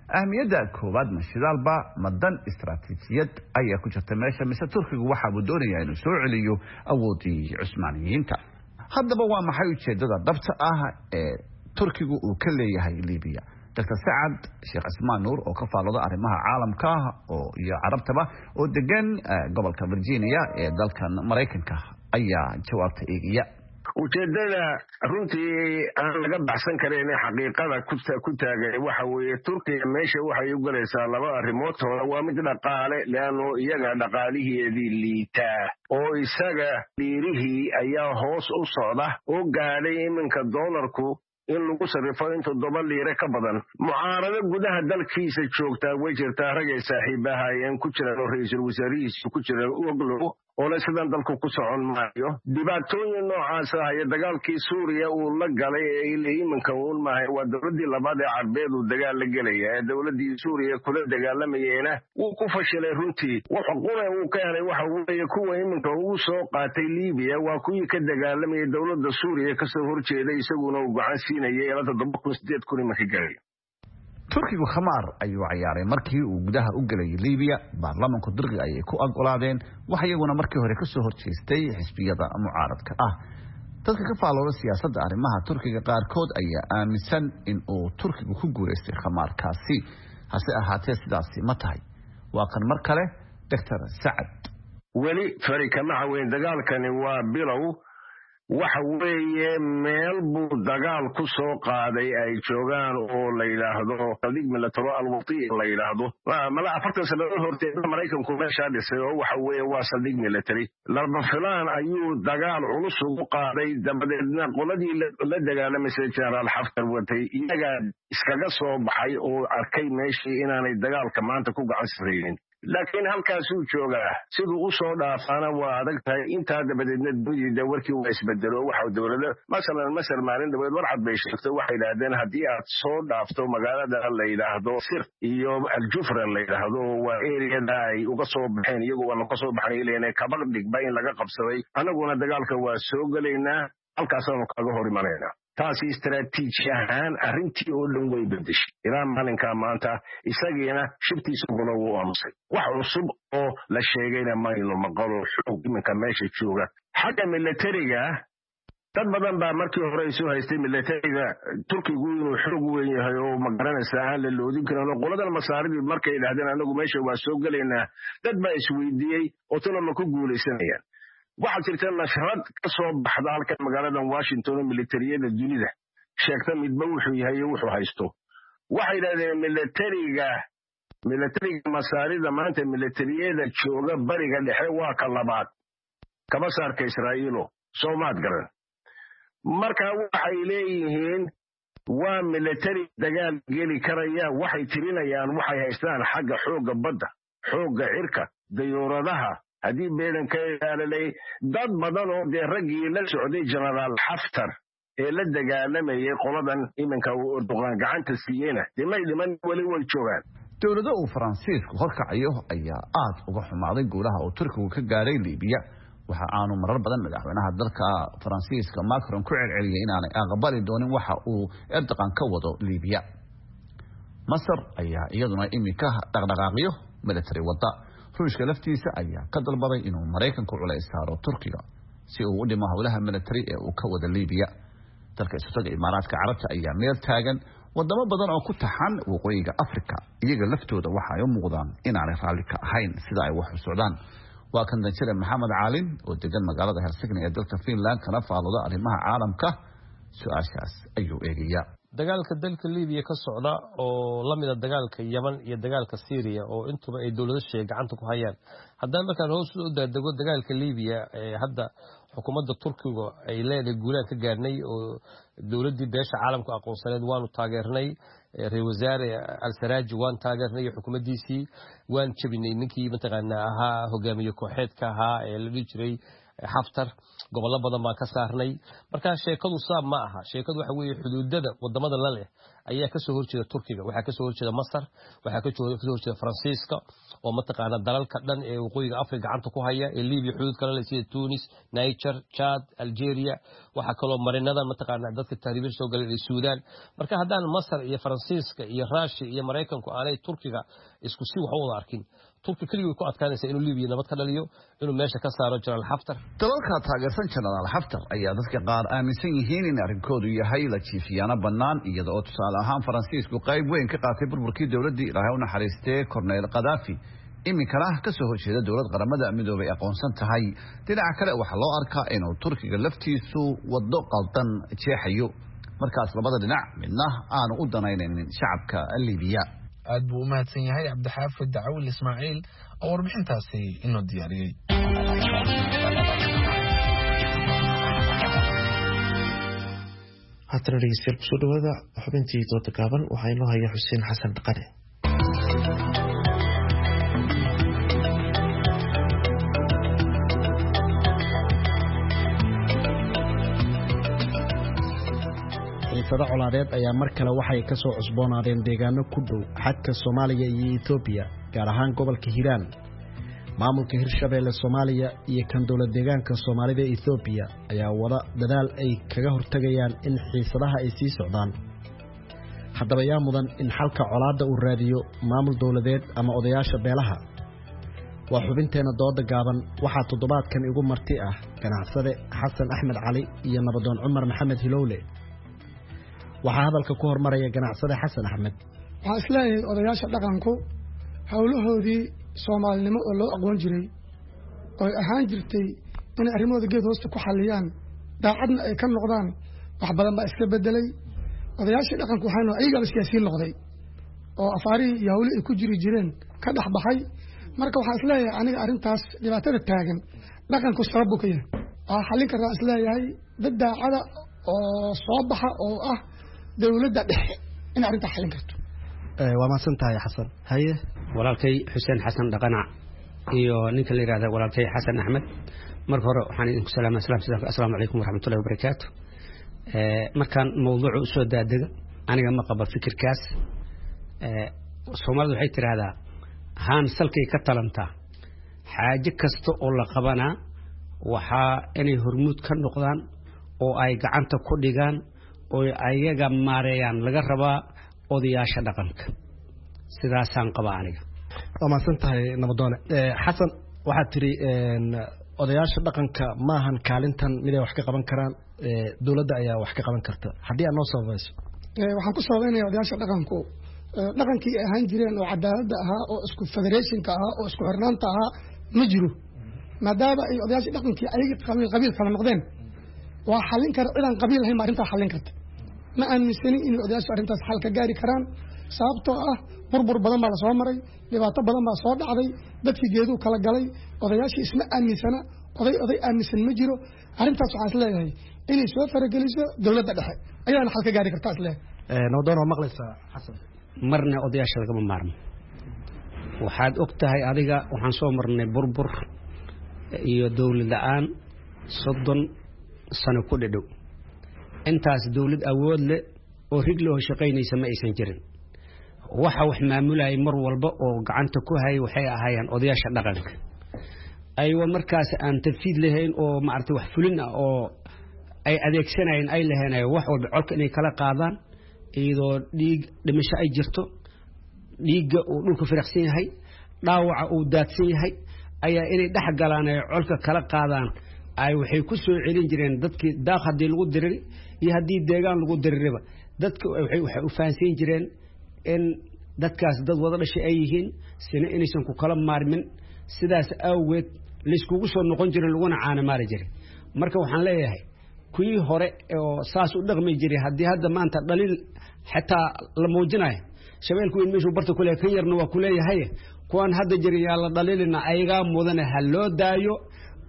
ahmiyadda koowaad ma shidaalba ma dan istaraatiijiyad ayaa ku jirta meesha mise turkigu waxa uu doonayaa inuu soo celiyo awoodii cusmaaniyiinta haddaba waa maxay ujeedada dhabta ah ee turkigu uu ka leeyahay liibiya doctor sacad sheekh cismaan nuur oo ka faalooda arrimaha caalamka oo iyo carabtaba oo degan gobolka Virginia ee dalkan Mareykanka ayaa jawaabta eegaya ujeedada runtii aan laga baxsan karin xaqiiqada ku taagan waxa weeye Turkiga meesha waxay u galaysaa laba arrimood hore waa mid dhaqaale laano iyaga dhaqaalihiidii liita oo isaga dhiirihii ayaa hoos u socda oo gaadhay iminka doolarku in lagu sarrifo in toddoba liire ka badan mucaarado gudaha dalkiisa joogtaa way jirtaa ragay saaxiibaha ayaan ku jiraan oo ra'iisul wasaarihiisu ku jira oglow oo la sidan dalku ku socon maayo dhibaatooyin noocaas ah iyo dagaalkii Suuriya uu la galay ee iminka uu maahay waa dowladii labaad ee Carbeed uu dagaal la galay ee dowladii Suuriya kula dagaalamayeen uu ku fashilay runtii waxa qura uu ka helay waxa weeye kuwa iminka uu soo qaatay Liibiya waa kuwii ka dagaalamayay dowladda Suuriya ka soo horjeeday isaguna uu gacan siinayay ilaa toddoba kun sideed kun markii galay turkigu khamaar ayuu ciyaaray markii uu gudaha u galay Liibiya baarlamaanku dirqi ayay ku ogolaadeen wax iyaguna markii hore ka soo horjeestay xisbiyada mucaaradka ah dadka ka faalooda siyaasadda arrimaha turkiga qaarkood ayaa aaminsan in uu turkigu ku guuleystay khamaarkaasi hase ahaatee sidaasi ma tahay waa kan mar kale doctor Sacad weli farika macaweyn dagaalkani waa bilow waxa weeye meel buu dagaal ku soo qaaday ay joogaan oo la yiraahdo qadiig military al-wati la yiraahdo mala afartan sano horteed Mareykanku meesha dhisay oo waxa weeye waa sadiig military laba filaan ayuu dagaal culus ugu qaaday dabadeedna qoladii la dagaalamayay General Haftar watay iyaga iskaga soo baxay oo arkay meeshii inaanay dagaalka maanta ku gacan sareynin laakiin halkaas uu joogaa sidoo uu soo dhaafana waa adag tahay inta dabadeedna dunida warkii uu isbedelo waxa dawladda masalan masar maalin dabadeed war cad bay sheegtay waxay yiraahdeen haddii aad soo dhaafto magaalada la yiraahdo Sir iyo Al-Jufra la yiraahdo waa area ay uga soo baxeen iyagu waa ka soo baxay ilaa ka baqdig bay laga qabsaday anaguna dagaalka waa soo galeynaa halkaas oo kaga hor imaanayna taasi istaraatiiji ahaan arrintii oo dhan way bedeshay ilaa maalinka maanta isageena shirtiisa golo uu amsay wax cusub oo la sheegayna ma ino maqalo xoog iminka meesha jooga xagga militariga dad badan baa markii hore soo haystay militariga Turkigu inuu xoog weyn yahay oo ma garanaysaa aan la loodin karin qoladan masaaridii markay yiraahdeen anagu meesha waa soo galeynaa dad baa isweydiiyay oo talo ku guuleysanayaan waxa jirta nashrad ka soo baxda halka magaalada Washington militariyada dunida sheegta midba wuxuu yahay wuxuu haysto waxay yiraahdeen militariga militariga masaarida maanta militariyada jooga bariga dhexe waa ka labaad kaba saarka Israa'iilo Soomaad garan marka waxay leeyihiin waa military dagaal geli karaya waxay tirinayaan waxay haystaan xagga xooga badda xooga cirka dayuuradaha hadii beedan ka ilaalay dad badan oo de ragii la socday General Haftar ee la dagaalamayay qoladan iminka uu Erdogan gacanta siiyayna dimay dhiman wali way joogaan dowladda uu Faransiisku horkacayo ayaa aad uga xumaaday guulaha uu Turkigu ka gaaray Liibiya waxa aanu marar badan madaxweynaha dalka Faransiiska Macron ku celceliyay inaanay aqbali doonin waxa uu Erdogan ka wado Liibiya Masar ayaa iyaduna imika dhaqdhaqaaqyo military wada ruushka laftiisa ayaa ka dalbaday inuu Mareykanku culays saaro Turkiga si uu u dhimo hawlaha military ee uu ka wada Liibiya dalka Isutaga Imaaraadka Carabta ayaa meel taagan wadamo badan oo ku taxan waqooyiga Afrika iyaga laftooda waxa ay u muuqdaan inaanay raalli ka ahayn sida ay wax u socdaan waa kan danjire Maxamed Caalin oo degan magaalada Helsinki ee dalka Finland kana faalooda arrimaha caalamka su'aashaas ayuu eegaya dagaalka dalka Liibiya ka socda oo la mid ah dagaalka Yemen iyo dagaalka Syria oo intuba ay dawladda sheeg gacanta ku hayaan haddana markaan hoos u daadego dagaalka Liibiya ee hadda xukuumadda Turkiga ay leedahay guulaan ka gaarnay oo dawladdii beesha caalamka aqoonsaneed waanu taageernay reer wasaare al-Saraaji waan taageernay xukuumaddiisii waan jabinay ninkii mataqaanaa ahaa hogaamiye kooxeedka ahaa ee la dhigi jiray Haftar gobollo badan baan ka saarnay marka sheekadu saab ma aha sheekadu waxa weeye xuduudada wadamada la leh ayaa ka soo horjeeda Turkiga waxa ka soo horjeeda Masar waxa ka soo horjeeda Faransiiska oo mataqaana dalalka dhan ee waqooyiga Afrika gacanta ku haya ee Liibiya xuduud kale leh sida Tunis Niger Chad Algeria waxa kaloo marinada mataqaana dadka taariikhda soo galay Suudaan marka haddaan Masar iyo Faransiiska iyo Russia iyo Mareykanku aanay Turkiga isku si wax u wada arkin Turkiga kaliya ku adkaanaysa inuu Liibiya nabad ka dhaliyo inuu meesha ka saaro General Haftar dalalka taageersan General Haftar ayaa dadka qaar aaminsan yihiin in arrinkoodu yahay la jiifiyana bannaan iyadoo tusaale ahaan Faransiisku qayb weyn ka qaatay burburkii dawladii Ilaahay u naxariistay Colonel Gaddafi iminkana ka soo horjeeda dawlad qaramada midoobay aqoonsan tahay dhinaca kale waxa loo arkaa inuu Turkiga laftiisu wado qaldan jeexayo markaas labada dhinac midna aanu u danaynin shacabka Liibiya aad buu u mahadsan yahay Cabdixaafid Dacwil Ismaaciil oo warbixintaasi inoo diyaariyay haddana dhegeystayaal kusoo dhawaada xubintii dooda gaaban waxaa inoo haya Xuseen Xasan Dhaqane xiisado colaadeed ayaa mar kale waxay ka soo cusboonaadeen deegaano ku dhow xadka Soomaaliya iyo Itoobiya gaar ahaan gobolka Hiiraan maamulka Hirshabeelle Soomaaliya iyo kan dowlad deegaanka Soomaalida Itoobiya ayaa wada dadaal ay kaga hortagayaan in xiisadaha ay sii socdaan haddaba yaa mudan in xalka colaadda uu raadiyo maamul dowladeed ama odayaasha beelaha waa xubinteena dooda gaaban waxaa toddobaadkan igu marti ah ganacsade Xasan Axmed Cali iyo nabadoon Cumar Maxamed Hilowle waxaa hadalka ku hormaraya ganacsade Xasan Axmed waxaa isleeyahay odayaasha dhaqanku hawlahoodii Soomaalinimo oo loo aqoon jiray oo ahaan jirtay in arrimooda geed hoosta ku xaliyaan daacadna ay ka noqdaan wax badan baa iska bedelay odayaasha dhaqanku waxay noo ayaga siyaasiyiin noqday oo afaarihii iyo hawlihii ay ku jiri jireen ka dhex baxay marka waxaa isleeyahay aniga arrintaas dhibaatada taagan dhaqanku sabab buu ka yahay waxaa xallin kartaa isleeyahay dad daacada oo soo baxa oo ah dawladda dhexe in arrinta xalin karto ee waa maasan tahay Xasan haye walaalkay Xuseen Xasan Dhaqana iyo ninka la yiraahdo walaalkay Xasan Axmed marka hore waxaan idinku salaamay assalaamu alaykum waraxmatullaahi wabarakaatuh ee markaan mowduucu soo daadega aniga ma qaba fikirkaas ee Soomaalidu waxay tiraahdaa haan salkay ka talanta xaaje kasta oo la qabana waxa inay hormuud ka noqdaan oo ay gacanta ku dhigaan oo ayaga maareeyaan laga rabaa odayaasha dhaqanka sidaasaan qabaa aniga waa maasan tahay nabadoone ee Xasan waxa tiri een odayaasha dhaqanka maahan kaalintan mid ay wax ka qaban karaan ee dawladda ayaa wax ka qaban karta hadii aad noo sabayso ee waxaan ku sabaynayaa odayaasha dhaqanku dhaqankii ahaan jireen oo cadaaladda ahaa oo isku federationka ahaa oo isku xirnaanta ahaa ma jiro maadaama ay odayaasha dhaqankii ayaga qabiil qabiil kala noqdeen waa xalin kara ciidan qabiil lahayn arrinta xalin karta ma aaminsani in odayaasha arrintaas xal ka gaari karaan sababtoo ah burbur badan baa la soo maray dhibaato badan baa soo dhacday dadkii geedu kala galay odayaashii isma aaminsana oday oday aaminsan ma jiro arrintaas waxaan isleeyahay inay soo farageliso dawladda dhexe ayaana xal ka gaari kartaa isleeyahay ee nabadoon waa maqlaysaa Xasan marna odayaasha laga maarmo waxaad og tahay adiga waxaan soo marnay burbur iyo dawlad la'aan soddon sano ku dhadhow intaas dawlad awood leh oo rigloo shaqaynaysa ma aysan jirin waxa wax maamulay mar walba oo gacanta ku hay waxay ahaayeen odayaasha dhaqanka aywa markaas aan tafiid lahayn oo maartay wax fulin ah oo ay adeegsanayeen ay lahayn wax walba colka inay kala qaadaan iyadoo dhiig dhimasho ay jirto dhiigga uu dhulka firaaqsan yahay dhaawaca uu daadsan yahay ayaa inay dhex galaan ay colka kala qaadaan ay waxay ku soo celin jireen dadkii daaq hadii lagu diray iyo hadii deegaan lagu diririba dadku waxay waxay u faansiin jireen in dadkaas dad wada dhashay ay yihiin sina inaysan ku kala maarmin sidaas awgeed la iskugu soo noqon jiray laguna caana maari jiray marka waxaan leeyahay kuwii hore oo saas u dhaqmi jiray hadii hadda maanta dhaliil xitaa la muujinayo shabeelku in meeshu barta kule kan yarna waa ku leeyahay kuwan hadda jiray yaa la dhaliilina ayaga mudana hal loo daayo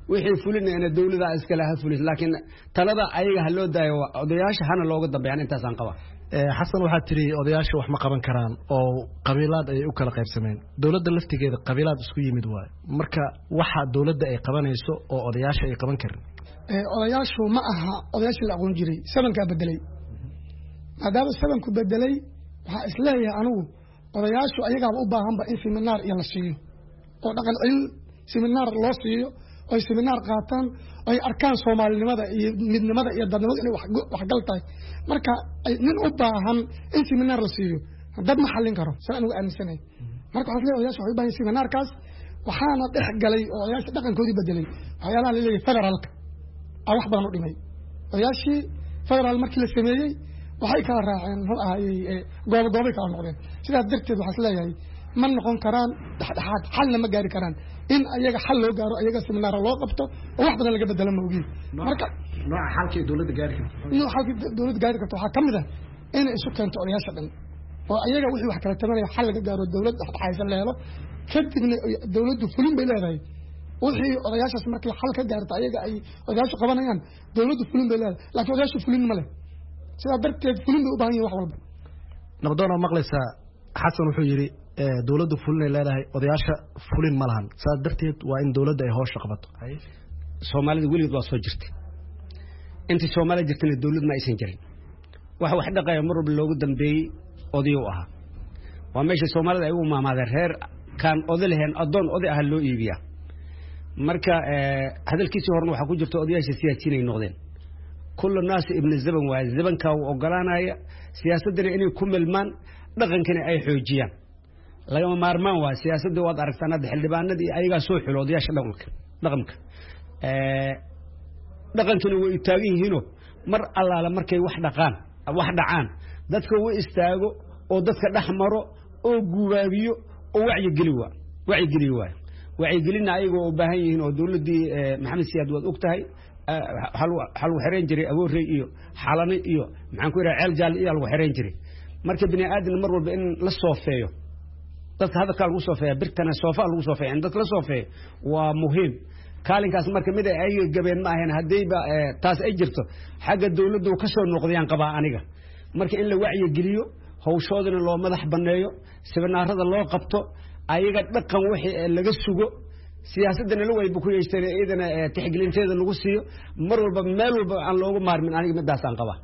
wixii fulinayna dawladda iska laha fulis laakiin talada ayaga ha loo daayo odayaasha hana looga dambeeyaan intaas aan qaba xasan waxaa tiri odayaasha wax ma qaban karaan oo qabiilad ay u kala qaybsameen dawladda laftigeeda qabiilad isku yimid waay marka waxa dawladda ay qabanayso oo odayaasha ay qaban karin ee odayaashu ma aha odayaasha la aqoon jiray sabanka bedelay maadaama sabanku bedelay waxa isleeyahay anigu odayaashu ayaga u baahan ba in seminar iyo la siiyo oo dhaqan cilmi seminar loo siiyo oo seminar qaataan ay arkaan Soomaalinimada iyo midnimada iyo dadnimada inay wax wax gal tahay marka nin u baahan in seminar la siiyo dad ma xallin karo saan ugu aaminsanay marka waxa leeyahay odayaashu waxay baahan seminarkaas waxaana dhex galay oo odayaasha dhaqankoodii bedelay waxyaalaha la leeyahay federaalka ay wax badan u dhimay odayaashii federaal markii la sameeyay waxay kala raaceen hal ahaayay goob goob kala noqdeen sidaas darteed waxa leeyahay ma noqon karaan dhaxdhaxaad xalna ma gaari karaan in ayaga xal loo gaaro ayaga seminar loo qabto oo wax badan laga bedelo ma ogiin marka nooca xalkii dawladda gaari karto nooca xalkii dawladda gaari karto waxa kamid ah in isu keento odayaasha dhan oo ayaga wixii wax kala tabanaya xal laga gaaro dawladda dhaxaysan leelo kadibna dawladdu fulin bay leedahay wixii odayaashaas markii xal ka gaarto ayaga ay odayaashu qabanayaan dawladdu fulin bay leedahay laakiin odayaashu fulin ma leh sida darteed fulin bay u baahan yihiin wax walba nabadoon maqlaysa xasan wuxuu yiri dawladdu fulin ay leedahay odayaasha fulin ma lahan sida darteed waa in dawladda ay hoosh qabato Soomaalida waligeed waa soo jirtay intii Soomaalida jirtay dawlad ma aysan jirin waxa wax dhaqay mar walba loogu dambeeyay odayo ahaa waa meesha Soomaalida ay u maamaadeen reer kan odolehen adoon oday ah loo iibiyaa marka hadalkiisa horna waxa ku jirta odayaasha siyaasiyiin ay noqdeen kullu naas ibn zaban waa zabanka oo ogolaanaya siyaasadana inay ku milmaan dhaqankana ay xoojiyaan laga maarmaan waa siyaasadda wad aragtaan hadda xildhibaanadii ayaga soo xulo odayaasha dhaqanka dhaqanka ee dhaqankana way taagan yihiin mar allaala markay wax dhaqaan wax dhacaan dadka way istaago oo dadka dhaxmaro oo guubaabiyo oo wacyi geliwa wacyi geliwa wacyi gelina ayaga oo baahan yihiin oo dawladii maxamed siyaad wad ogtahay hal hal waxareen jiray awoorey iyo xalani iyo maxaan ku yiraahdaa ceel jaal iyo lagu xareen jiray marka bini aadam mar walba in la soofeeyo dadka hadalka lagu soofeeyo birtana soofa lagu soofeeyo in dadka la soofeeyo waa muhiim kaalinkaas marka mid ay gabeen ma ahayn hadayba taas ay jirto xagga dawladdu ka soo noqdayaan qaba aniga marka in la wacyi geliyo hawshoodana loo madax baneeyo seminaarada loo qabto ayaga dhaqan wixii laga sugo siyaasadana la wayba ku yeesteen eedana tixgelinteeda lagu siiyo mar walba meel walba aan loogu maarmin aniga midaas aan qaba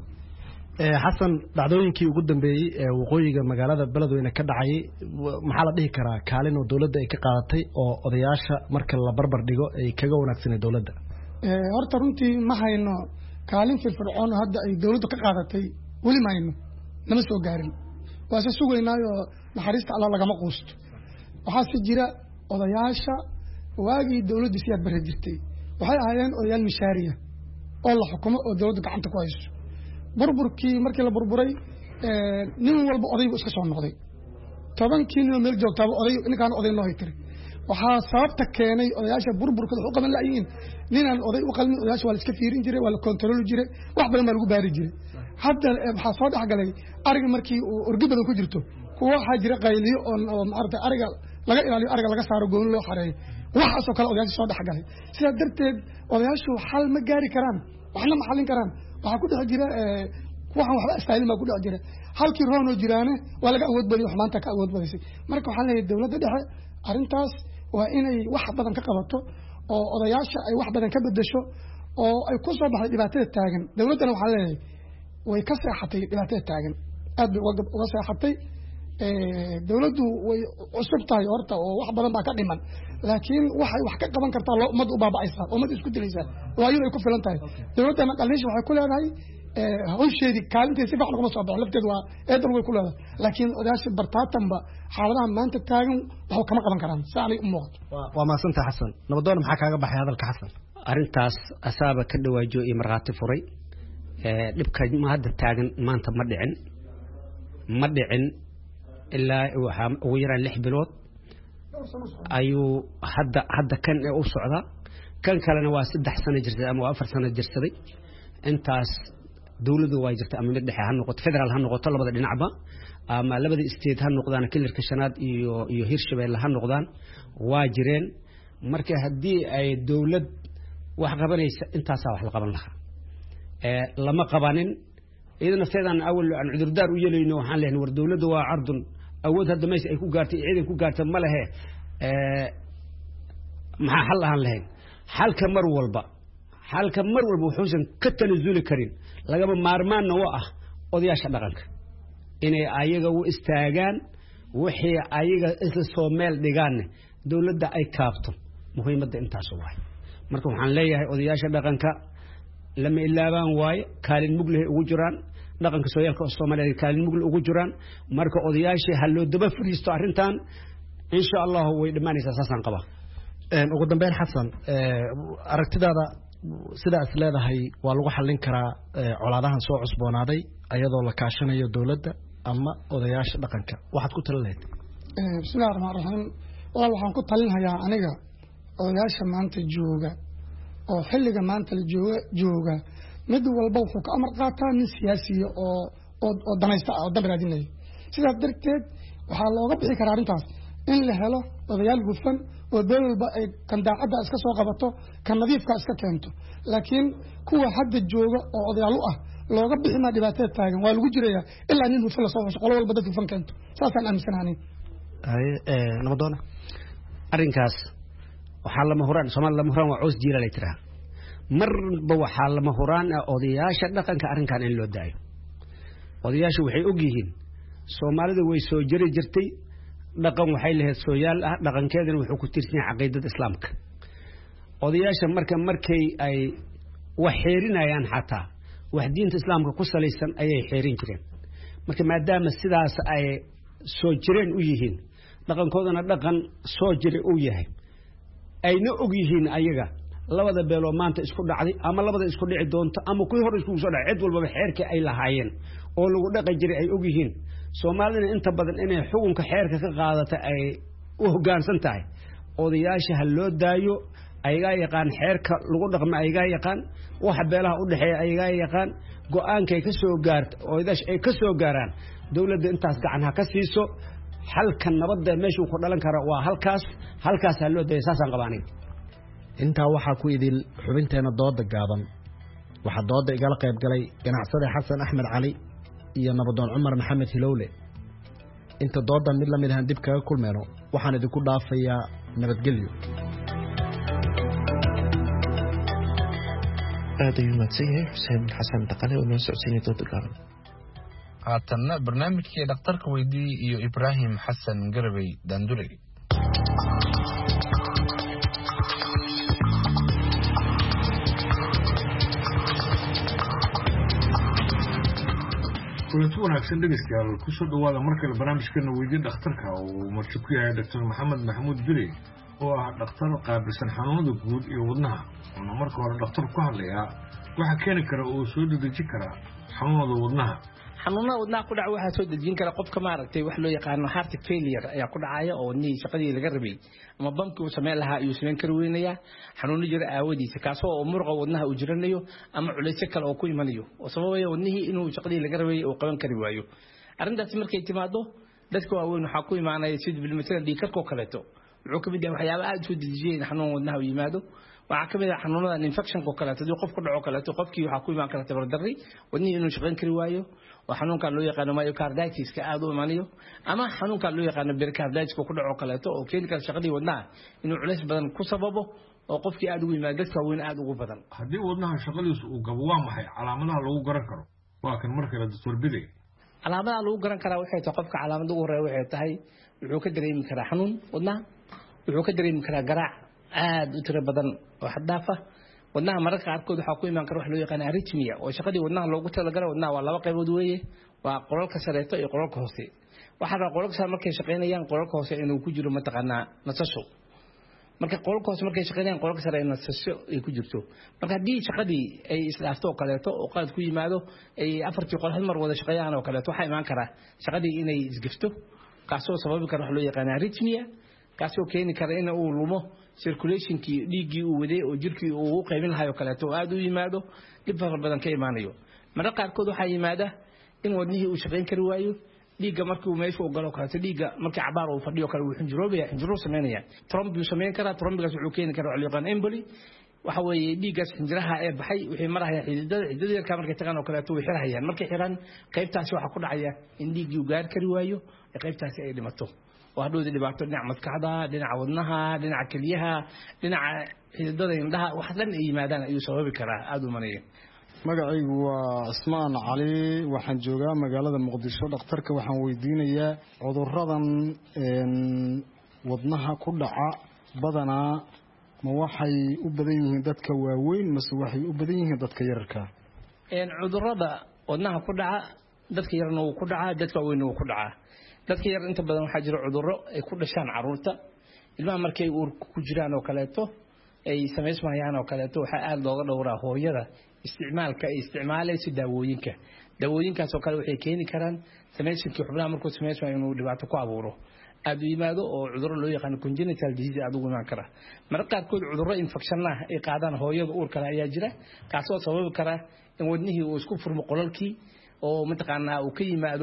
ee xasan dhacdooyinkii ugu dambeeyay ee waqooyiga magaalada Beledweyne ka dhacay maxaa la dhihi karaa kaalin oo dawladda ay ka qaadatay oo odayaasha marka la barbar dhigo ay kaga wanaagsanay dawladda ee horta runtii ma hayno kaalin firfircoon hadda ay dawladdu ka qaadatay wali ma hayno nama soo gaarin waa se sugaynaayo naxariista Allah lagama quusto waxa si jira odayaasha waagii dawladdu siyaad bare jirtay waxay ahaayeen odayaal mishaariya oo la xukumo oo dawladdu gacanta ku hayso burburkii markii la burburay ee nin walba odaygu iska soo noqday tobankii nin meel joogtaba oday ninkaan oday noo haytay waxa sababta keenay odayaasha burburka wuxuu qaban laayiin ninaan oday u qalmin odayaasha waa la iska fiirin jiray waa la kontrol jiray wax badan baa lagu baari jiray hadda waxa soo dhaxgalay ariga markii uu urgi badan ku jirto kuwa waxa jira qayliyo oo maarta ariga laga ilaaliyo ariga laga saaro goon loo xareeyo waxa soo kale odayaasha soo dhaxgalay sida darteed odayaashu xal ma gaari karaan waxna ma xalin karaan waxa ku dhex jira ee waxaan waxba istaayil ma ku dhex jira halkii roono jiraane waa laga awood bari wax maanta ka awood badisay marka waxaan leeyahay dawladda dhexe arintaas waa inay wax badan ka qabato oo odayaasha ay wax badan ka bedesho oo ay ku soo baxday dhibaatada taagan dawladdana waxaan leeyahay way ka seexatay dhibaatada taagan aad bay uga seexatay ee dawladdu way cusub tahay horta oo wax badan baa ka dhiman laakiin waxay wax ka qaban kartaa loo umad u baabacaysa umad isku dilaysa oo ayadu ay ku filan tahay dawladana qalish waxay ku leedahay ee hawsheedii kaalinteeda si fiican kuma soo baxo lafteed waa eedan way ku leedahay laakiin odayaasha bartaatanba xaaladaha maanta taagan wax kama qaban karaan saani u muuqato waa maasanta xasan nabadoon maxaa kaaga baxay hadalka xasan arintaas asaaba ka dhawaajo iyo marqaati furay ee dhibka ma hadda taagan maanta ma dhicin ma dhicin ilaa waxa ugu yaraan lix bilood ayuu hadda hadda kan u socda kan kalena waa saddex sano jirtay ama afar sano jirtay intaas dawladdu way jirtay ama mid dhexe ha noqoto federal ha noqoto labada dhinacba ama labada state ha noqdaan kilirka shanaad iyo iyo Hirshabeelle ha noqdaan waa jireen marka hadii ay dawlad wax qabanaysa intaasaa wax la qaban lahaa lama qabanin iyadana seedaan awal aan cudurdaar u yeelayno waxaan leeyahay war dawladda waa cardun awood hadda meesha ay ku gaartay ciidan ku gaartay ma lehe maxaa xal ahaan lahayn xalka mar walba xalka mar walba wuxuusan ka tanasuli karin lagama maarmaanna waa ah odayaasha dhaqanka inay ayaga u istaagaan wixii ayaga isla soo meel dhigaanne dawladda ay kaabto muhiimadda intaas waay marka waxaan leeyahay odayaasha dhaqanka lama ilaabaan waaye kaalin mugleh ugu jiraan dhaqanka sooyaalka Soomaaliyeed kaalin mugle ugu jiraan marka odayaasha hal loo daba fariisto arintan insha Allah way dhamaanaysaa saasan qaba een ugu dambeyn Xasan ee aragtidaada sidaas leedahay waa lagu xallin karaa colaadahan soo cusboonaaday ayadoo la kaashanayo dawladda ama odayaasha dhaqanka waxaad ku talinayd ee bismillaahir rahmaanir rahiim walaal waxaan ku talinayaa aniga odayaasha maanta jooga oo xilliga maanta la jooga jooga mid walba wuxuu ka amar qaataa nin siyaasi oo oo danaysta oo dabaraadinay sidaas darteed waxaa looga bixi karaa arintaas in la helo odayaal hufan oo dawladba ay kan daacada iska soo qabato kan nadiifka iska keento laakiin kuwa hadda jooga oo odayaal u ah looga bixi ma dhibaatada taagan waa lagu jiraa ilaa nin hufan la soo xusho qolo walba dad hufan keento saasaan aaminsanahay ay ee nabadoona arinkaas waxaa lama huraan Soomaaliya lama huraan waa coos jiilal ay tiraa marba waxaa lama huraan odayaasha dhaqanka arrinkan in loo daayo odayaashu waxay og yihiin Soomaalidu way soo jiri jirtay dhaqan waxay lahayd sooyaal ah dhaqankeedana wuxuu ku tirsan yahay aqoonta islaamka odayaasha marka markay ay wax xeerinayaan xataa wax diinta islaamka ku salaysan ayay xeerin jireen marka maadaama sidaas ay soo jireen u yihiin dhaqankoodana dhaqan soo jiray u yahay ayna og yihiin ayaga labada beelo maanta isku dhacday ama labada isku dhici doonto ama kuwii hore isku soo dhacay cid walba xeerka ay lahaayeen oo lagu dhaqan jiray ay og yihiin Soomaalida inta badan inay xukunka xeerka ka qaadata ay u hoggaansan tahay odayaasha hal loo daayo ayaga yaqaan xeerka lagu dhaqmo ayaga yaqaan waxa beelaha u dhaxeeya ayaga yaqaan go'aankay ka soo gaarto odayaasha ay ka soo gaaraan dawladda intaas gacan ha ka siiso halka nabadda meesha ku dhalan kara waa halkaas halkaas hal loo daayo saasan qabaanay inta waxa ku idil xubinteena dooda gaaban waxa dooda igala qayb galay ganacsade Xasan Axmed Cali iyo nabadoon Cumar Maxamed Hilowle inta dooda mid la mid ah dib kaga kulmeeno waxaan idinku dhaafayaa nabadgelyo aadayu madsiyay Xuseen Xasan Dhaqane oo noo socodsiinay dooda gaaban haatanna barnaamijkii dhakhtarka weydii iyo Ibraahim Xasan Garabay Dandulay kulanti wanaagsan dhegeystayaal ku soo dhawaada markale barnaamijkeena weydii dhakhtarka oo marti ku yahay Dr. Maxamed Maxamuud Bile oo ah dhakhtar qaabilsan xanuunada guud iyo wadnaha oo marka hore dhakhtar ku hadlaya waxa keeni kara oo soo dedeji kara xanuunada wadnaha xanuunada wadnaha ku dhaca waxa soo dejin kara qofka maaragtay wax loo yaqaan heart failure ayaa ku dhacaya oo wadnihii shaqadii laga rabay ama bamkii uu sameyn lahaa ayuu sameyn kari weynaya xanuun jira aawadiisa kaasoo oo muruqa wadnaha uu jiranayo ama culays kale oo ku imanayo oo sababaya wadnihii inuu shaqadii laga rabay uu qaban kari waayo arrintaas markay timaado dadka waaweyn waxa ku imaanaya sida bilmeetada dhiigkarka kaleeto wuxuu kamid yahay waxyaabo aad soo dejiyay xanuun wadnaha u yimaado waxa kamid ah xanuunada infection ko kaleeto hadii qof ku dhaco kaleeto qofkii waxa ku imaan kara tabardarri wadnihii inuu shaqayn kari waayo oo xanuunka loo yaqaan myocarditis ka aad u imanayo ama xanuunka loo yaqaan pericarditis ku dhaco kaleeto oo keeni kara shaqadii wadnaha inuu culays badan ku sababo oo qofkii aad ugu yimaado dadka weyn aad ugu badan hadii wadnaha shaqadiisu uu gabo waa maxay calaamadaha lagu garan karo waa kan marka la doctor Bile calaamadaha lagu garan kara waxay tahay qofka calaamada ugu horeeya waxay tahay wuxuu ka dareemi karaa xanuun wadnaha wuxuu ka dareemi karaa garaac aad u tiro badan oo xad dhaaf ah wadnaha mararka qaarkood waxa ku imaan kara wax loo yaqaan arrhythmia oo shaqadii wadnaha loogu talagalay wadnaha waa laba qaybood weeye waa qolalka sareeto iyo qolalka hoose waxa la qolalka sare markay shaqeynayaan qolalka hoose inuu ku jiro mataqaanaa nasasho marka qolalka hoose markay shaqeynayaan qolalka sare nasasho ay ku jirto marka hadii shaqadii ay islaafto oo kaleeto oo qalad ku yimaado ay afartii qol hal mar wada shaqeeyaan oo kaleeto waxa imaan kara shaqadii inay isgifto kaasoo sababi kara wax loo yaqaan arrhythmia kaasoo keeni kara in uu lumo circulationkii dhiiggii uu waday oo jirkii uu u qaybin lahayo kaleeto oo aad u yimaado dib fara badan ka imaanayo mararka qaarkood waxaa yimaada in wadnihii uu shaqayn kari waayo dhiigga markii uu meesha u galo kaleeto dhiigga markii cabaar uu fadhiyo kale uu xinjiroobaya xinjiroo sameynaya trombi uu sameyn karaa trombigaas wuxuu keeni karaa wax loo yaqaan emboli waxa weeye dhiiggaas xinjiraha ee baxay wixii maraya xididada xididada yarka markay tagaan oo kale way xirayaan markay xiran qaybtaasi waxa ku dhacaya in dhiiggu gaar kari waayo ee qaybtaasi ay dhimato oo hadhow dhibaato dhinaca maskaxda dhinaca wadnaha dhinaca kaliyaha dhinaca xididada indhaha wax dhan ay yimaadaan ayuu sababi karaa aad u maneeyay magacaygu waa Ismaan Cali waxaan joogaa magaalada Muqdisho dhakhtarka waxaan weydiinayaa cudurradan een wadnaha ku dhaca badanaa ma waxay u badan yihiin dadka waaweyn mise waxay u badan yihiin dadka yararka een cudurrada wadnaha ku dhaca dadka yarna uu ku dhaca dadka waaweyn uu ku dhaca dadka yar inta badan waxa jira cudurro ay ku dhashaan caruurta ilmaha markay uur ku jiraan oo kaleeto ay sameysmayaan oo kaleeto waxa aad looga dhowraa hooyada isticmaalka ay isticmaalayso daawooyinka daawooyinkaas oo kale waxay keeni karaan sameysmkii xubnaha markuu sameysmayo inuu dhibaato ku abuuro aad u yimaado oo cudurro loo yaqaan congenital disease aad ugu imaan kara marka qaarkood cudurro infection ah ay qaadaan hooyada uur kale ayaa jira kaasoo sababi kara in wadnihii uu isku furmo qolalkii oo mataqaanaa uu ka yimaado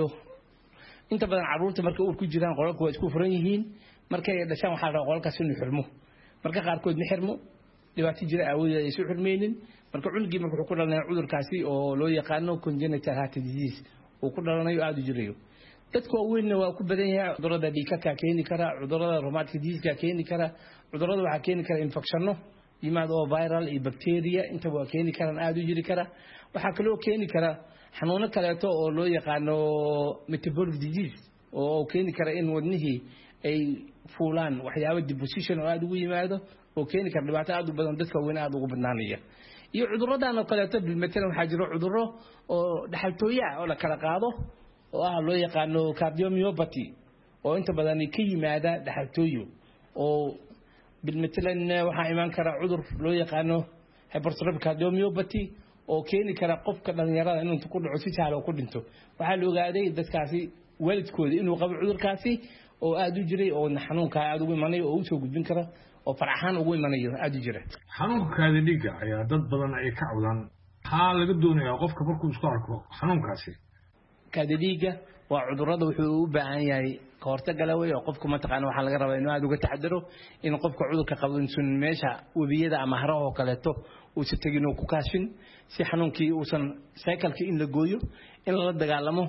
inta badan caruurta markay uur ku jiraan qolalku waa isku furan yihiin markay dhashaan waxaa la qolalkaas inuu xirmo marka qaarkood ma xirmo dhibaato jira awoodeed ay soo xirmeenin marka cunugii markuu ku dhalanayo cudurkaasi oo loo yaqaano congenital heart disease uu ku dhalanayo aad u jirayo dadka weynna waa ku badan yahay cudurrada dhiigka keeni kara cudurrada rheumatic disease keeni kara cudurrada waxa keeni kara infectionno yimaado oo viral iyo bacteria inta waa keeni karaan aad u jiri kara waxa kale oo keeni kara xanuuno kaleeto oo loo yaqaano metabolic disease oo keeni kara in wadnihii ay fuulaan waxyaabo deposition oo aad ugu yimaado oo keeni kara dhibaato aad u badan dadka weyn aad ugu badnaanaya iyo cudurradan oo kaleeto bilmatalan waxaa jira cudurro oo dhaxaltooya oo la kala qaado oo ah loo yaqaano cardiomyopathy oo inta badan ka yimaada dhaxaltooyo oo bilmatalan waxaa imaan kara cudur loo yaqaano hypertrophic cardiomyopathy oo keeni kara qofka dhalinyarada inuu ku dhaco si sahal oo ku dhinto waxaa la ogaaday dadkaasi waalidkooda inuu qabo cudurkaasi oo aad u jiray oo xanuunka aad ugu imanay oo uu soo gudbin kara oo faraxan ugu imanayo aad u jira xanuunkaada dhiigga ayaa dad badan ay ka cawdaan maxaa laga doonayaa qofka markuu isku arko xanuunkaasi kaada dhiigga waa cudurrada wuxuu u baahan yahay ka hortag galaway oo qofku mataqaana waxaa laga rabaa inuu aad uga taxadaro in qofka cudurka qabo insuun meesha webiyada ama haraha oo kaleeto uusan tegin oo ku kaashin si xanuunkii uusan cycle-kii in la gooyo in la dagaalamo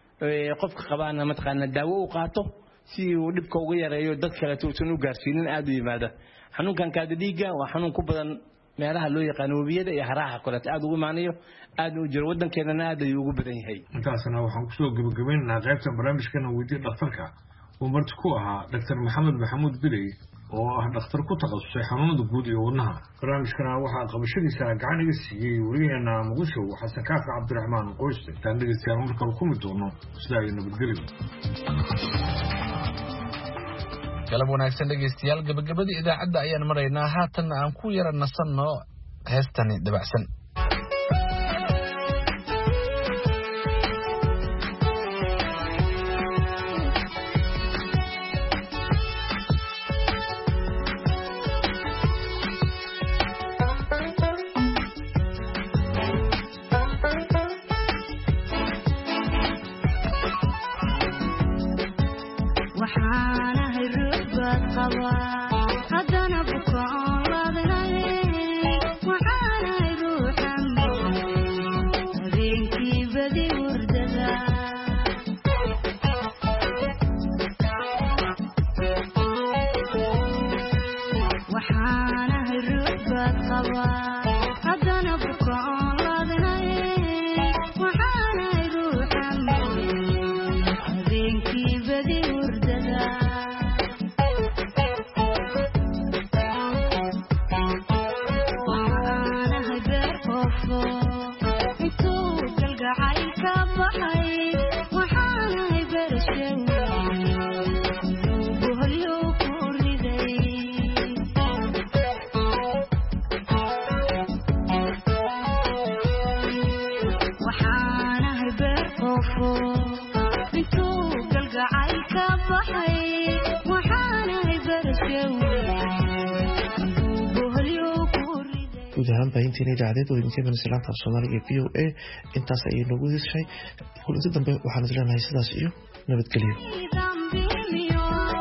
qofka qabaana mataqaana daawo u qaato si uu dhibka uga yareeyo dad kale uusan u gaarsiinin aad u yimaada xanuunkan kaada dhiigga waa xanuun ku badan meelaha loo yaqaan webiyada iyo haraha kale aad ugu maanayo aad u jiro wadankeena aad ayuu ugu badan yahay intaasna waxaan ku soo gabagabaynaynaa qaybta barnaamijkana weydiin dhakhtarka uu marti ku ahaa Dr Maxamed Maxamuud Bilay oo ah dhakhtar ku takhasusay xanuunada guud iyo wadnaha barnaamijkana waxaa qabashadiisa gacan iga siiyey wariyaheena Muqdisho Xasan Kaafi Cabdiraxmaan Qoyste tan dhegeystayaal marka uu ku mid doono sida ay nabadgelyo galab wanaagsan dhegeystayaal gabagabadii idaacadda ayaan maraynaa haatan aan ku yara nasanno heestani dabacsan baahinteena idaacaded oo idinka imanaysa laanta af soomaaliga ee v o a intaas ayay noogu dishay kulanti dambe waxaan is leenahay sidaas iyo nabadgelyo